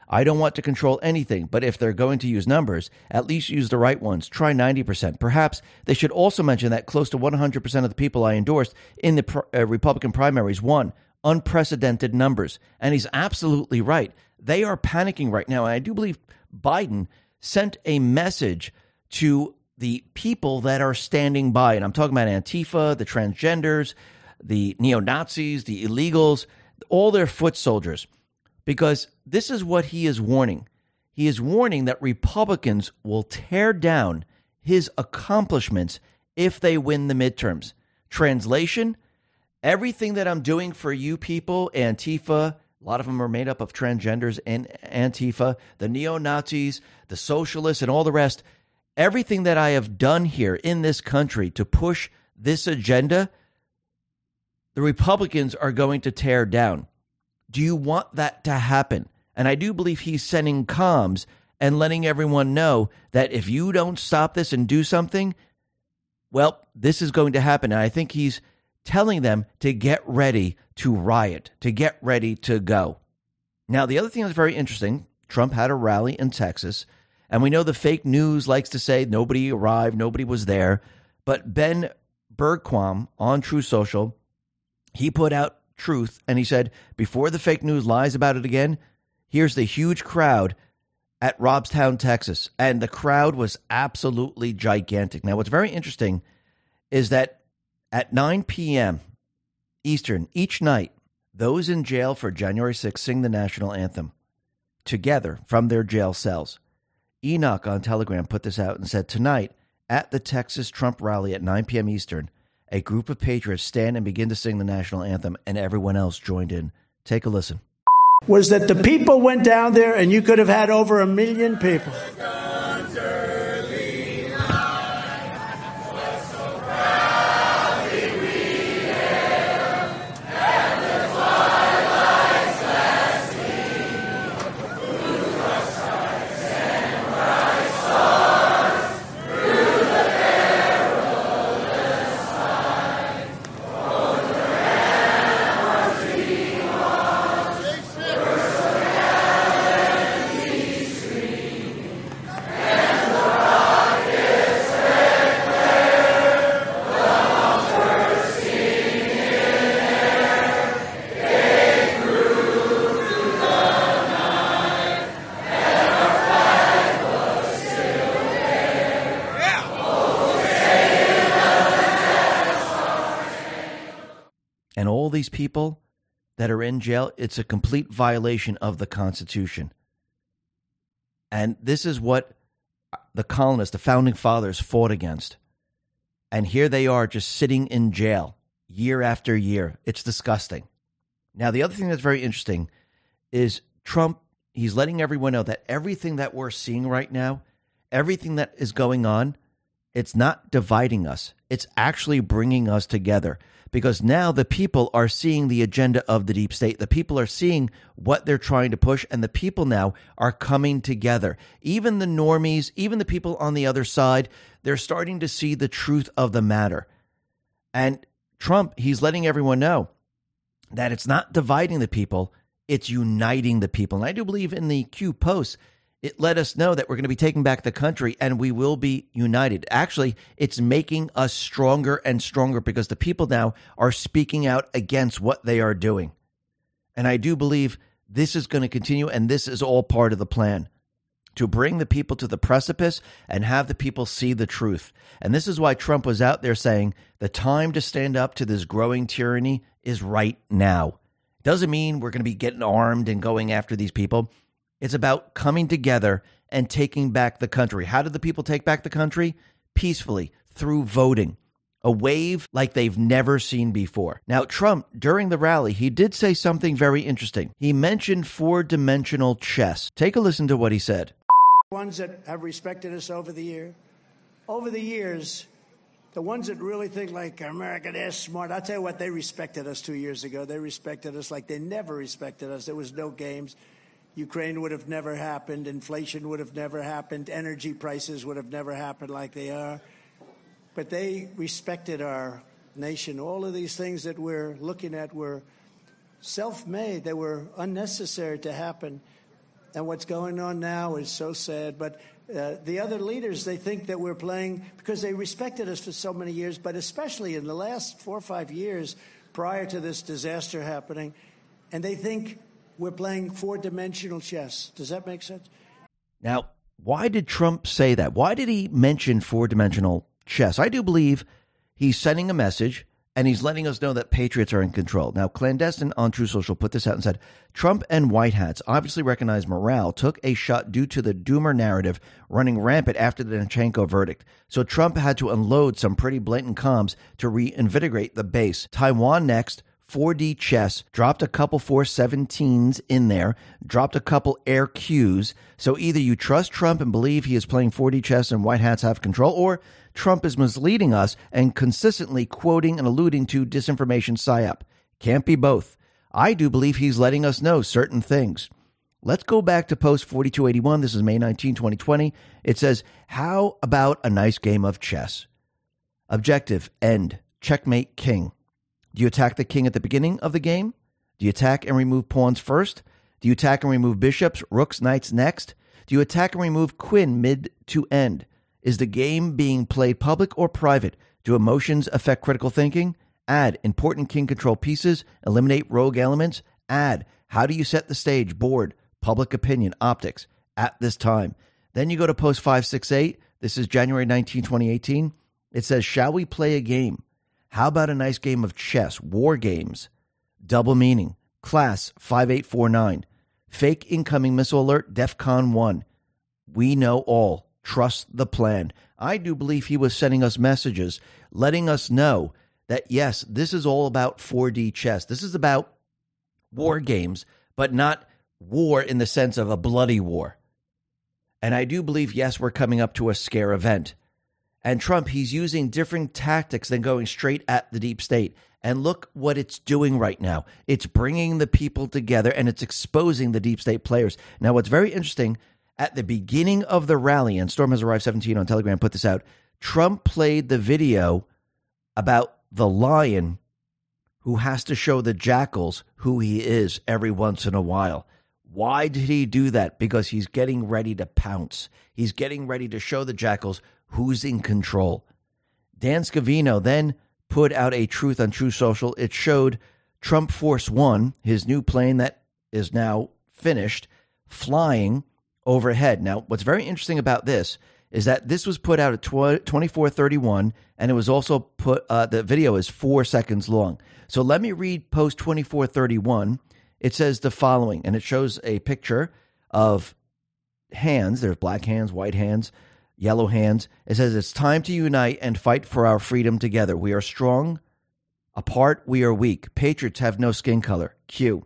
I don't want to control anything, but if they're going to use numbers, at least use the right ones. Try ninety percent. Perhaps they should also mention that close to one hundred percent of the people I endorsed in the pr- uh, Republican primaries won. Unprecedented numbers. And he's absolutely right. They are panicking right now. And I do believe Biden sent a message to the people that are standing by. And I'm talking about Antifa, the transgenders, the neo-Nazis, the illegals, all their foot soldiers. Because this is what he is warning. He is warning that Republicans will tear down his accomplishments if they win the midterms. Translation, everything that I'm doing for you people, Antifa, a lot of them are made up of transgenders and Antifa, the neo-Nazis, the socialists, and all the rest, everything that I have done here in this country to push this agenda, the Republicans are going to tear down. Do you want that to happen? And I do believe he's sending comms and letting everyone know that if you don't stop this and do something, well, this is going to happen. And I think he's telling them to get ready to riot, to get ready to go. Now, the other thing that's very interesting, Trump had a rally in Texas, and we know the fake news likes to say nobody arrived, nobody was there. But Ben Bergquam on True Social, he put out truth, and he said, before the fake news lies about it again, here's the huge crowd at Robstown, Texas. And the crowd was absolutely gigantic. Now, what's very interesting is that at nine p.m. Eastern each night, those in jail for January sixth sing the national anthem together from their jail cells. Enoch on Telegram put this out and said, tonight at the Texas Trump rally at nine p.m. Eastern, a group of patriots stand and begin to sing the national anthem, and everyone else joined in. Take a listen. Was that the people went down there, and you could have had over a million people. And all these people that are in jail, it's a complete violation of the Constitution. And this is what the colonists, the founding fathers, fought against. And here they are just sitting in jail year after year. It's disgusting. Now, the other thing that's very interesting is Trump, he's letting everyone know that everything that we're seeing right now, everything that is going on, it's not dividing us. It's actually bringing us together. Because now the people are seeing the agenda of the deep state. The people are seeing what they're trying to push, and the people now are coming together. Even the normies, even the people on the other side, they're starting to see the truth of the matter. And Trump, he's letting everyone know that it's not dividing the people, it's uniting the people. And I do believe in the Q posts, it let us know that we're going to be taking back the country and we will be united. Actually, it's making us stronger and stronger because the people now are speaking out against what they are doing. And I do believe this is going to continue, and this is all part of the plan to bring the people to the precipice and have the people see the truth. And this is why Trump was out there saying the time to stand up to this growing tyranny is right now. Doesn't mean we're going to be getting armed and going after these people. It's about coming together and taking back the country. How did the people take back the country? Peacefully, through voting. A wave like they've never seen before. Now, Trump, during the rally, he did say something very interesting. He mentioned four-dimensional chess. Take a listen to what he said. Ones that have respected us over the year, over the years, the ones that really think like America, they're smart. I'll tell you what, they respected us two years ago. They respected us like they never respected us. There was no games. Ukraine would have never happened. Inflation would have never happened. Energy prices would have never happened like they are. But they respected our nation. All of these things that we're looking at were self-made. They were unnecessary to happen. And what's going on now is so sad. But uh, the other leaders, they think that we're playing because they respected us for so many years, but especially in the last four or five years prior to this disaster happening, and they think we're playing four-dimensional chess. Does that make sense? Now, why did Trump say that? Why did he mention four-dimensional chess? I do believe he's sending a message, and he's letting us know that patriots are in control. Now, Clandestine on True Social put this out and said, Trump and White Hats obviously recognize morale took a shot due to the doomer narrative running rampant after the Danchenko verdict. So Trump had to unload some pretty blatant comms to reinvigorate the base. Taiwan next, four D chess, dropped a couple four seventeens in there, dropped a couple air Qs. So either you trust Trump and believe he is playing four D chess and White Hats have control, or Trump is misleading us and consistently quoting and alluding to disinformation psyop. Can't be both. I do believe he's letting us know certain things. Let's go back to post forty-two eighty-one. This is May nineteenth, twenty twenty. It says, how about a nice game of chess? Objective, end. Checkmate, king. Do you attack the king at the beginning of the game? Do you attack and remove pawns first? Do you attack and remove bishops, rooks, knights next? Do you attack and remove queen mid to end? Is the game being played public or private? Do emotions affect critical thinking? Add important king control pieces. Eliminate rogue elements. Add how do you set the stage, board, public opinion, optics at this time? Then you go to post five sixty-eight. This is January nineteenth, twenty eighteen. It says, shall we play a game? How about a nice game of chess? War games. Double meaning. Class five eight four nine. Fake incoming missile alert. DEFCON one. We know all. Trust the plan. I do believe he was sending us messages, letting us know that, yes, this is all about four D chess. This is about war games, but not war in the sense of a bloody war. And I do believe, yes, we're coming up to a scare event. And Trump, he's using different tactics than going straight at the deep state. And look what it's doing right now. It's bringing the people together, and it's exposing the deep state players. Now, what's very interesting, at the beginning of the rally, and Storm Has Arrived seventeen on Telegram put this out, Trump played the video about the lion who has to show the jackals who he is every once in a while. Why did he do that? Because he's getting ready to pounce. He's getting ready to show the jackals who's in control. Dan Scavino then put out a truth on True Social. It showed Trump Force One, his new plane that is now finished, flying overhead. Now, what's very interesting about this is that this was put out at twenty-four thirty-one, and it was also put, uh, the video is four seconds long. So let me read post twenty-four thirty-one. It says the following, and it shows a picture of hands. There's black hands, white hands, yellow hands. It says, it's time to unite and fight for our freedom together. We are strong. Apart, we are weak. Patriots have no skin color. Q.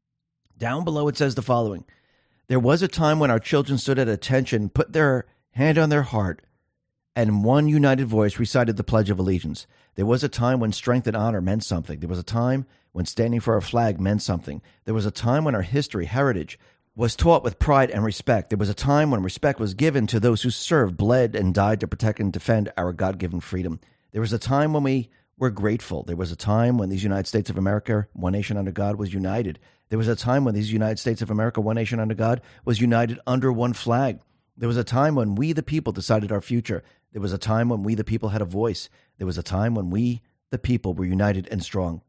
Down below, it says the following. There was a time when our children stood at attention, put their hand on their heart, and in one united voice recited the Pledge of Allegiance. There was a time when strength and honor meant something. There was a time when standing for our flag meant something. There was a time when our history, heritage, was taught with pride and respect. There was a time when respect was given to those who served, bled, and died to protect and defend our God-given freedom. There was a time when we were grateful. There was a time when these United States of America, one nation under God, was united. There was a time when these United States of America, one nation under God, was united under one flag. There was a time when we, the people, decided our future. There was a time when we, the people, had a voice. There was a time when we, the people, were united and strong.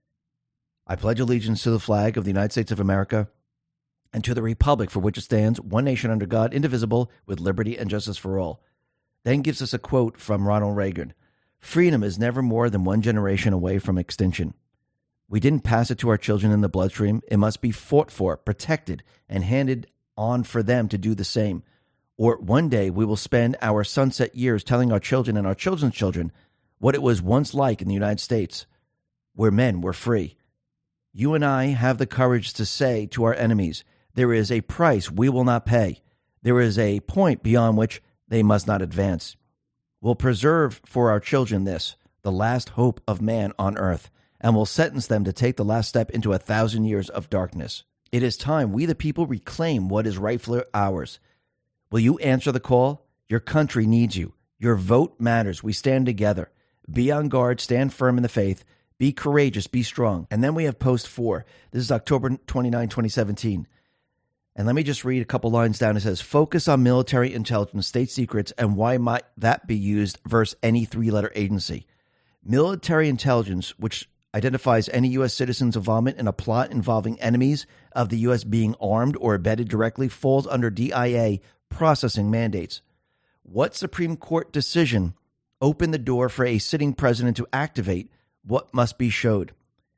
I pledge allegiance to the flag of the United States of America and to the republic for which it stands, one nation under God, indivisible, with liberty and justice for all. Then gives us a quote from Ronald Reagan. Freedom is never more than one generation away from extinction. We didn't pass it to our children in the bloodstream. It must be fought for, protected, and handed on for them to do the same. Or one day we will spend our sunset years telling our children and our children's children what it was once like in the United States, where men were free. You and I have the courage to say to our enemies, there is a price we will not pay. There is a point beyond which they must not advance. We'll preserve for our children this, the last hope of man on earth, and will sentence them to take the last step into a thousand years of darkness. It is time we the people reclaim what is rightfully ours. Will you answer the call? Your country needs you. Your vote matters. We stand together. Be on guard. Stand firm in the faith. Be courageous. Be strong. And then we have post four. This is October twenty-ninth, twenty seventeen. And let me just read a couple lines down. It says, focus on military intelligence, state secrets, and why might that be used versus any three-letter agency. Military intelligence, which identifies any U S citizen's involvement in a plot involving enemies of the U S being armed or embedded directly, falls under D I A processing mandates. What Supreme Court decision opened the door for a sitting president to activate what must be showed?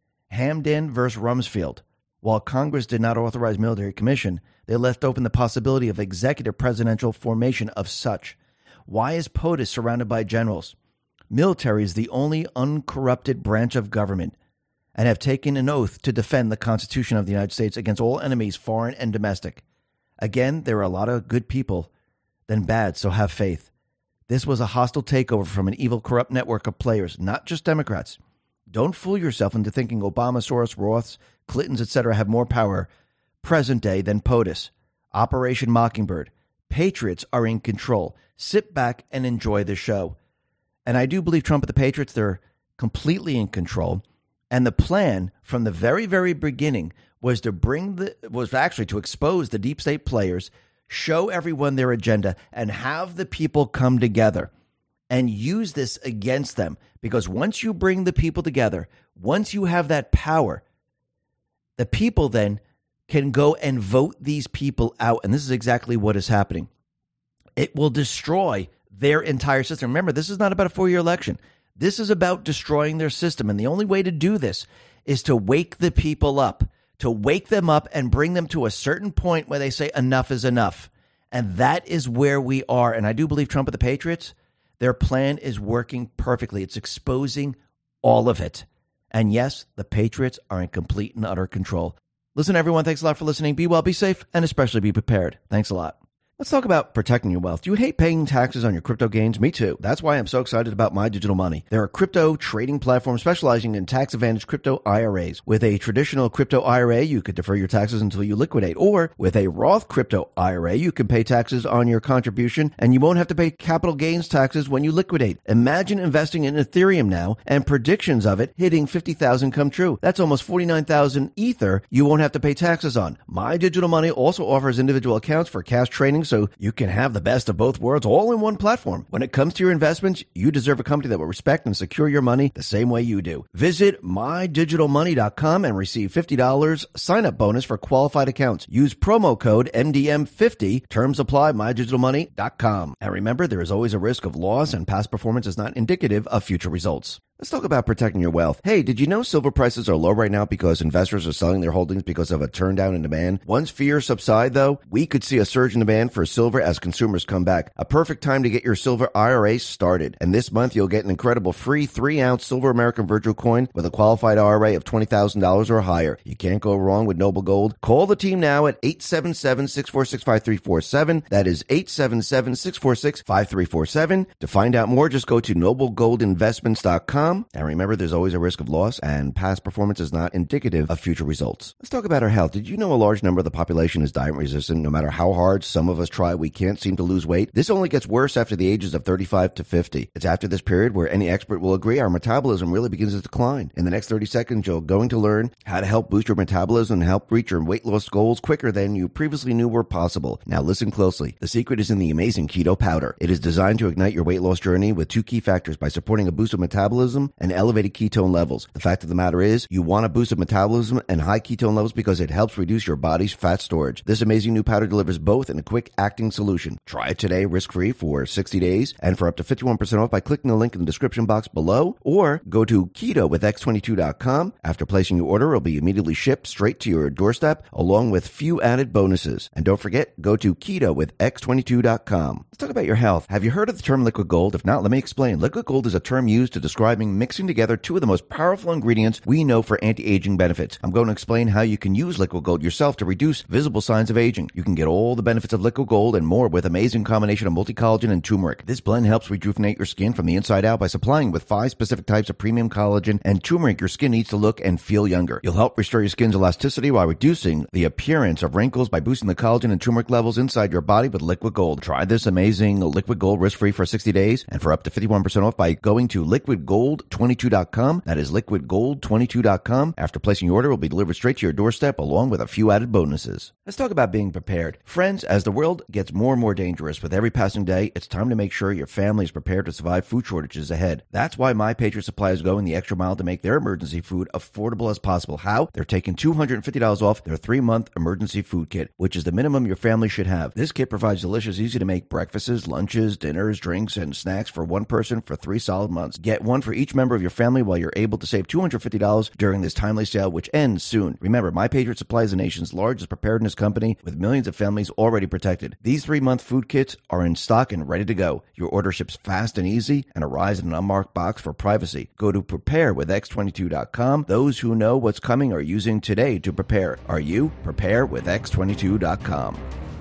Hamdan versus Rumsfeld. While Congress did not authorize military commission, they left open the possibility of executive presidential formation of such. Why is POTUS surrounded by generals? Military is the only uncorrupted branch of government and have taken an oath to defend the Constitution of the United States against all enemies, foreign and domestic. Again, there are a lot of good people than bad, so have faith. This was a hostile takeover from an evil, corrupt network of players, not just Democrats. Don't fool yourself into thinking Obama, Soros, Roths, Clintons, et cetera have more power present day than POTUS. Operation Mockingbird. Patriots are in control. Sit back and enjoy the show. And I do believe Trump and the Patriots, they're completely in control. And the plan from the very, very beginning was to bring the, was actually to expose the deep state players, show everyone their agenda, and have the people come together and use this against them. Because once you bring the people together, once you have that power, the people then can go and vote these people out. And this is exactly what is happening. It will destroy their entire system. Remember, this is not about a four-year election. This is about destroying their system. And the only way to do this is to wake the people up, to wake them up and bring them to a certain point where they say enough is enough. And that is where we are. And I do believe Trump and the Patriots, their plan is working perfectly. It's exposing all of it. And yes, the Patriots are in complete and utter control. Listen, everyone, thanks a lot for listening. Be well, be safe, and especially be prepared. Thanks a lot. Let's talk about protecting your wealth. Do you hate paying taxes on your crypto gains? Me too. That's why I'm so excited about My Digital Money. They're a crypto trading platform specializing in tax-advantaged crypto I R As. With a traditional crypto I R A, you could defer your taxes until you liquidate. Or with a Roth crypto I R A, you can pay taxes on your contribution, and you won't have to pay capital gains taxes when you liquidate. Imagine investing in Ethereum now and predictions of it hitting fifty thousand come true. That's almost forty-nine thousand Ether you won't have to pay taxes on. My Digital Money also offers individual accounts for cash trading, so you can have the best of both worlds all in one platform. When it comes to your investments, you deserve a company that will respect and secure your money the same way you do. Visit my digital money dot com and receive fifty dollars sign-up bonus for qualified accounts. Use promo code M D M fifty. Terms apply. my digital money dot com. And remember, there is always a risk of loss, and past performance is not indicative of future results. Let's talk about protecting your wealth. Hey, did you know silver prices are low right now because investors are selling their holdings because of a turn down in demand? Once fears subside, though, we could see a surge in demand for silver as consumers come back. A perfect time to get your silver I R A started. And this month, you'll get an incredible free three ounce silver American Virtual coin with a qualified I R A of twenty thousand dollars or higher. You can't go wrong with Noble Gold. Call the team now at eight seven seven, six four six, five three four seven. That is eight seven seven, six four six, five three four seven. To find out more, just go to noble gold investments dot com. And remember, there's always a risk of loss, and past performance is not indicative of future results. Let's talk about our health. Did you know a large number of the population is diet resistant? No matter how hard some of us try, we can't seem to lose weight. This only gets worse after the ages of thirty-five to fifty. It's after this period where any expert will agree our metabolism really begins to decline. In the next thirty seconds, you're going to learn how to help boost your metabolism and help reach your weight loss goals quicker than you previously knew were possible. Now listen closely. The secret is in the amazing keto powder. It is designed to ignite your weight loss journey with two key factors by supporting a boost of metabolism and elevated ketone levels. The fact of the matter is, you want a boost of metabolism and high ketone levels because it helps reduce your body's fat storage. This amazing new powder delivers both in a quick-acting solution. Try it today risk-free for sixty days and for up to fifty-one percent off by clicking the link in the description box below, or go to keto with x twenty-two dot com. After placing your order, it will be immediately shipped straight to your doorstep along with few added bonuses. And don't forget, go to keto with x twenty-two dot com. Let's talk about your health. Have you heard of the term liquid gold? If not, let me explain. Liquid gold is a term used to describing mixing together two of the most powerful ingredients we know for anti-aging benefits. I'm going to explain how you can use liquid gold yourself to reduce visible signs of aging. You can get all the benefits of liquid gold and more with amazing combination of multi-collagen and turmeric. This blend helps rejuvenate your skin from the inside out by supplying with five specific types of premium collagen and turmeric your skin needs to look and feel younger. You'll help restore your skin's elasticity while reducing the appearance of wrinkles by boosting the collagen and turmeric levels inside your body with liquid gold. Try this amazing liquid gold risk-free for sixty days and for up to fifty-one percent off by going to liquid gold gold twenty-two dot com. That is liquid gold twenty-two dot com. After placing your order, it will be delivered straight to your doorstep along with a few added bonuses. Let's talk about being prepared. Friends, as the world gets more and more dangerous with every passing day, it's time to make sure your family is prepared to survive food shortages ahead. That's why My Patriot Supply is going the extra mile to make their emergency food affordable as possible. How? They're taking two hundred fifty dollars off their three-month emergency food kit, which is the minimum your family should have. This kit provides delicious, easy-to-make breakfasts, lunches, dinners, drinks, and snacks for one person for three solid months. Get one for each member of your family while you're able to save two hundred fifty dollars during this timely sale, which ends soon. Remember, My Patriot Supply is the nation's largest preparedness company with millions of families already protected. These three-month food kits are in stock and ready to go. Your order ships fast and easy and arrives in an unmarked box for privacy. Go to prepare with x twenty-two dot com. Those who know what's coming are using today to prepare. Are you? prepare with x twenty-two dot com.